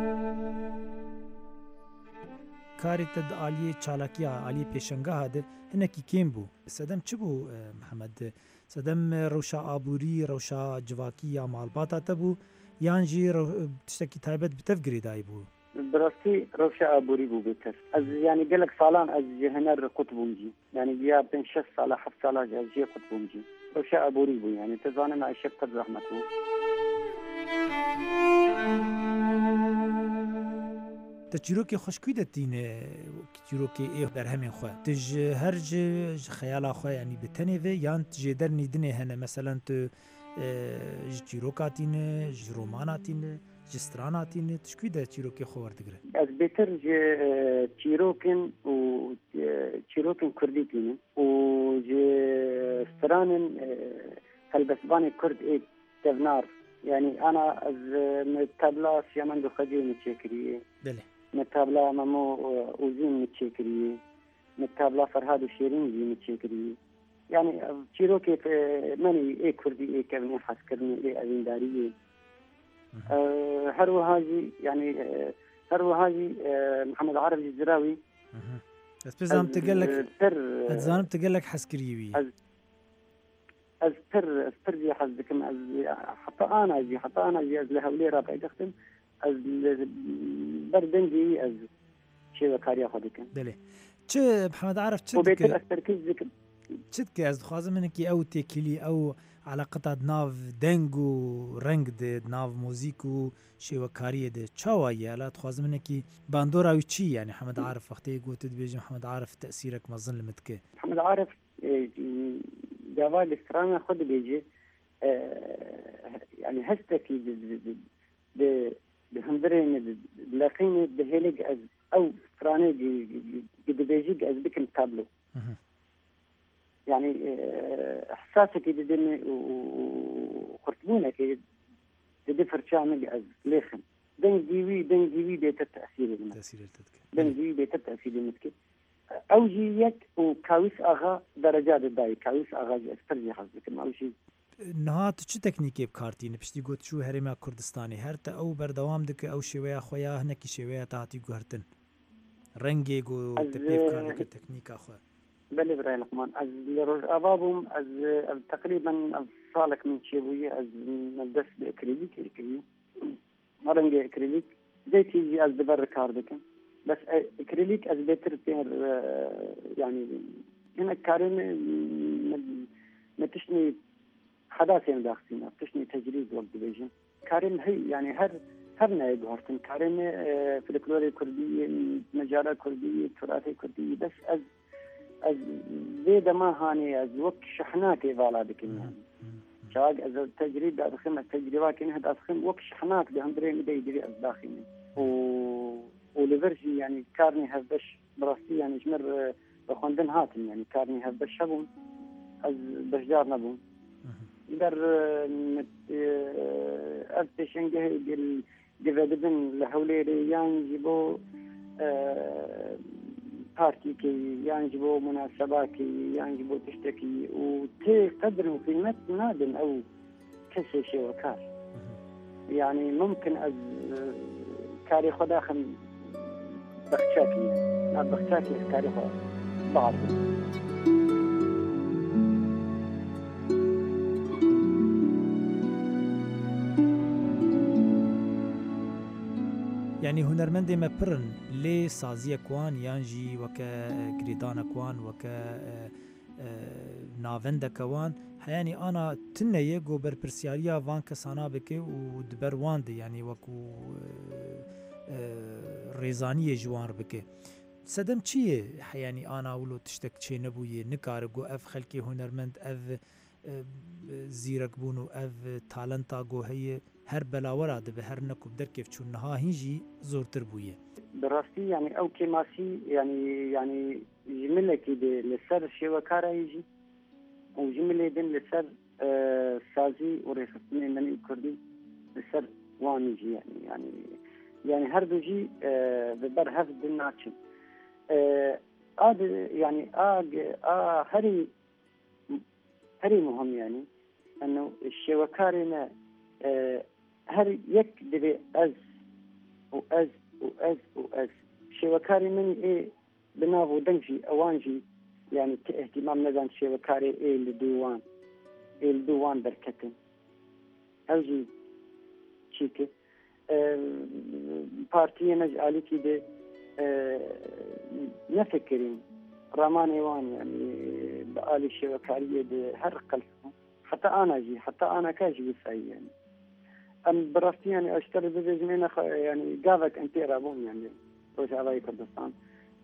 کاری تد عالی چالاکیە عالی پێشەنگە هادە هەنێکی کێم بوو سەدەم چ بوو محەممەد سەدەم ڕەوشە ئابووری ڕەوشە جوواکی یا ماڵباتاتە بوو یانژی تشتێکی تایبەت بتەف گرێدایی بوو براستی ڕەوشە ئابووری بوو بێتەر ئەس ینی گەلک ساڵان ئەس هەنەر قوت بوومجی ینی بیا پێنج شەش ساڵە حەفت ساڵە ژێ قوت بوومجی ڕەوشە ئابووری بوو ینی تەزانم ئایشە قەت زەحمەت بوو تە چیرۆکی خوشکوی دەتینێ چیرۆکی ئێ دەرهەمێن خۆ تژ هەرج خەیالا خۆ ینی بتەنێvê یان تژێ دەرنی دنێ هەنە مەسەلەن tu ji çîrokatîne ji romanatîne ji stranatîne tişkî de çîrokê xwe werdigire ez bêtir ji çîrokên û çîrokên Kurdî tînin û ji stranên helbestvanê Kurd ê tevnar yani ana ez me tabla Siyaman Xwedî me çêkiriye me tabla Memo Uzîn me çêkiriye me tabla Ferhad û Şêrîn jî me çêkiriye yani çîrokê menî ê Kurdî ê kevnê hezkirinê ê evîndariyê her wiha jî yani her wiha jî Mihemed Arif Zirawi ez pê zanim tu gelek ez zanim tu gelek hezkirî wî ez pir ez pir jî hez dikim ez heta ana jî heta ana jî ez li hewlê re peydaxtim ez ber dengî wî ez şêwekariya xwe dikim delê çi Mihemed Arif çi bêtir ez terkîz dikim çi dike ez dixwazim hinekî ew têkilî ew علاقتا nav deng û reng de nav mûzik û şêwekariyê de çawa ye ela dixwazim hinekî bandora wî çi yani Mihemed Arif wextê got dibêjim Mihemed Arif tesîrek mezin li min dike Mihemed Arif dava li strana xwe dibêje yani hestekî di hundirê me leqînê dihêlek ez ew stranê dibêjî ez bikim tablo يعني احساسك ددني وقرتبونك ددي فرشامك از ليخن دن جيوي دن جيوي بيت التأثير تأثير التدك دن جيوي بيت التأثير المتك أوجيت وكاويس أغا درجات الداي كاويس أغا استرجي حظك ما أو شيء نهات چ تکنیکی بکارتینه پشتی گوت شو هرما کردستانی هر تا او بردوام دک او شویا خویا هنکی شویا تاتی گهرتن رنگی گو تپیب کار دک تکنیکا خو بله برای لقمان از لروج آبابم از تقریبا از سالك من شيبوية از ندس بأكريليك أكريليك مرنج أكريليك زي تيجي از دبر كاردك بس أكريليك از بيتر تير يعني هنا كارين متشني حداثين داخلين متشني تجريد وقت بيجي كارين هي يعني هر هر نايب هرتن كارين فلكلوري كردية مجالة كردية تراثي كردية بس از از زيد ما هاني از وقت شحناك إذا بكم يعني شاق از تجريد داخل التجربة كأنها داخل وقت شحناك ده هندري مدى يدري از داخلين و ولفرجي يعني كارني هذبش براستي يعني جمر بخوندن هاتم يعني كارني هذبش شبون از بشجار نبون در أفتشنجه جل جفدبن لحولي ريان جبو بارتي كي ينجبوا مناسبات كي ينجبوا تشتكي وتي قدر وقيمة نادم أو كسي شيء وكار يعني ممكن أز كاري خدا خم بختشاكي لا بختشاكي كاري خدا بعض يعني هنرمندي ما برن لي سازية كوان يانجي وكا جريدانا كوان وكا نافندا كوان يعني أنا تنة يجو بربرسياريا وان كسانا بكي ودبر واندي يعني وكو ريزانية جوان بكي سدم چیه يعني أنا ولو تشتك چه نبويه نكارجو أف خلقي هنرمند أف زیرک بوون و اف تالنتا گو هی هر بلاورا دبه هر نکوب در کیف چون نها هنجی زورتر بویه براستی يعني او كماسي يعني يعني جمله كده لسر شوكارا يجي وجمله دين لسر آه سازي وريختني من كردي لسر وانجي يعني يعني يعني هر دوجي آه ببر هف دناتشن آه اد يعني اج اه هري هري مهم يعني انه الشوكارنا آه هر يك دبي از واز واز واز شوكاري من ايه بنافو دنجي اوانجي يعني اهتمام نزان شيء وكاري إل دوان إل دوان بركتن أوجي شيء بارتي نجعلي كده نفكرين رامان إيوان يعني بقالي شيء وكاري ده هر قلبه حتى أنا جي حتى أنا كاجي بسعي يعني أم برفتي يعني أشتري بزجمين يعني قاذك أنت رابون يعني روش على كردستان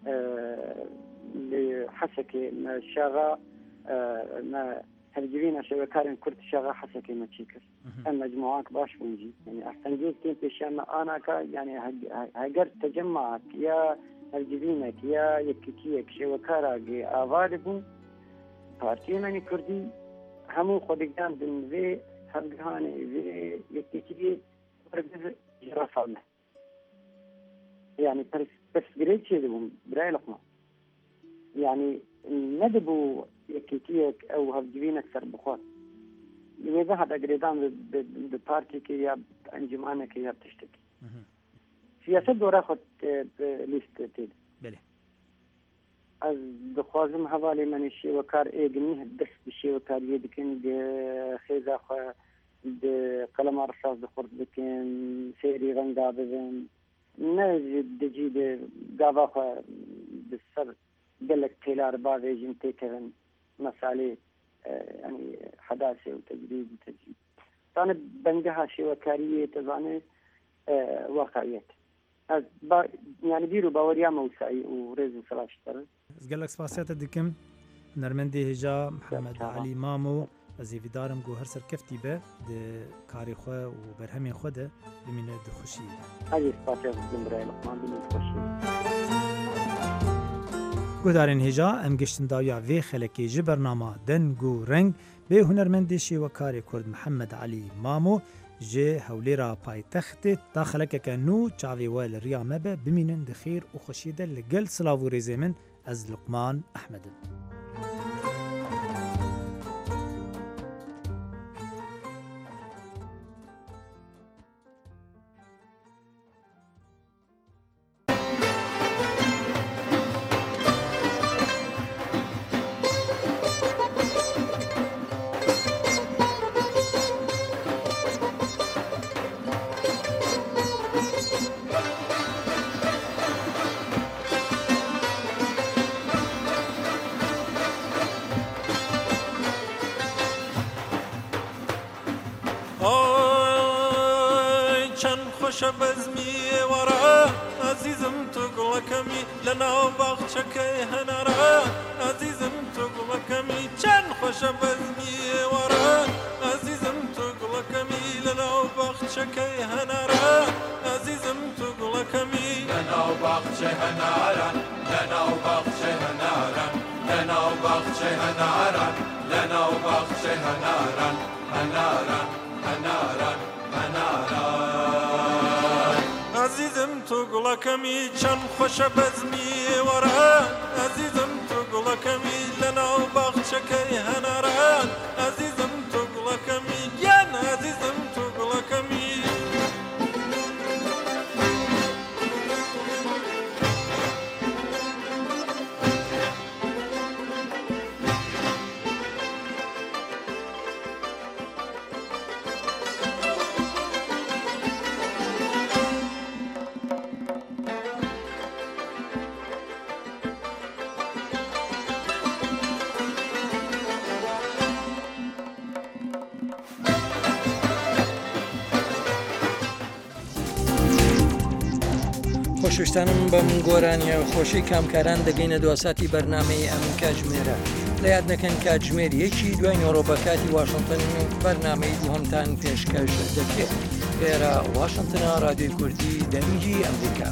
لحسكي ما شغا ما هرجبين شبكارين كرت شغا حسكي ما تشيكر المجموعات باش بنجي يعني أحسن جزء كين بيشان أنا كا يعني هجر تجمعك يا هرجبينك يا يككيك شبكارا جي آواربون بارتينا كردي همو خودگان دن وی هرگانه وی یکیچی برگز جرافانه يعني بس بس قريت شيء لهم براي لقمة يعني ندبوا يكيكيك أو هفجبين أكثر بخوات لماذا هذا قريدان ببارتي كي ياب أنجمانة كي ياب تشتكي سياسة دورة خد ليست تيد بله از دخوازم حوالی من الشيء وكار إيجني هدس بالشيء وكار يدكن خيزا خ بقلم رصاص دخورت بكن سيري غنقا بذن نجد دجيد قابا خ بالسر قالك تيلار بعض يجن تيكرن مسالة يعني حداثة وتجريد وتجريد طبعا بنجها شيء وكارية تزاني واقعيات يعني بيرو باوريا موسعي ورزو سلاشتر قال لك سپاسیات دکم نرمندی هجا محمد علی مامو ازیوی دارم گو هر سر کفتی به ده کاری خو و برهمی خوده بمینه ده خوشی اجی سپاسیات دکم برای لقمان بمینه خوشی گو دارین هجا ام گشتن داویا وی خلکی جی برنامه دنگو رنگ به هنرمندی شی و کاری کرد محمد علی مامو جه هوليرا پایتخت تا خلکه نو چاوی وال ریامه به بمینن ده خیر و خوشیده لگل سلاو ریزه من از لقمان احمد شب ازمی ورا عزیزم تو گلکمی لنا باغچکی هنرا عزیزم تو گلکمی چند خوش ازمی ورا عزیزم تو گلکمی لنا باغچکی هنرا عزیزم تو گلکمی لنا باغچه هنرا لنا باغچه هنرا لنا باغچه هنرا لنا باغچه هنرا هنرا هنرا هنرا عزیزم تو گلکمی چند خوش بزمی ورا عزیزم تو گلکمی لنا باغچکی هنرا عزیزم تو گلکمی ین عزیزم تو گلکمی خۆشویستانم بەم گۆرانیە خۆشی کامکاران دەگەینە دواساتی بەرنمەی ئەم کاتژمێرە لە یاد نەکەن کاتژمێریەکی دوای نۆڕۆبەکاتی واشنگتن بەرنمەی دووهەمتان پێشکەش دەکرێت لێرە واشنگتنە رادیۆی کوردی دەنگی ئەمریکا.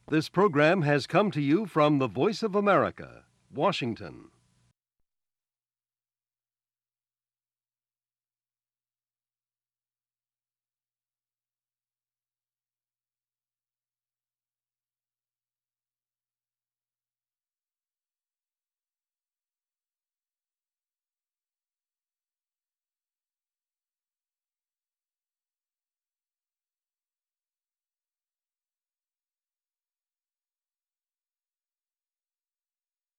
This program has come to you from the Voice of America, Washington.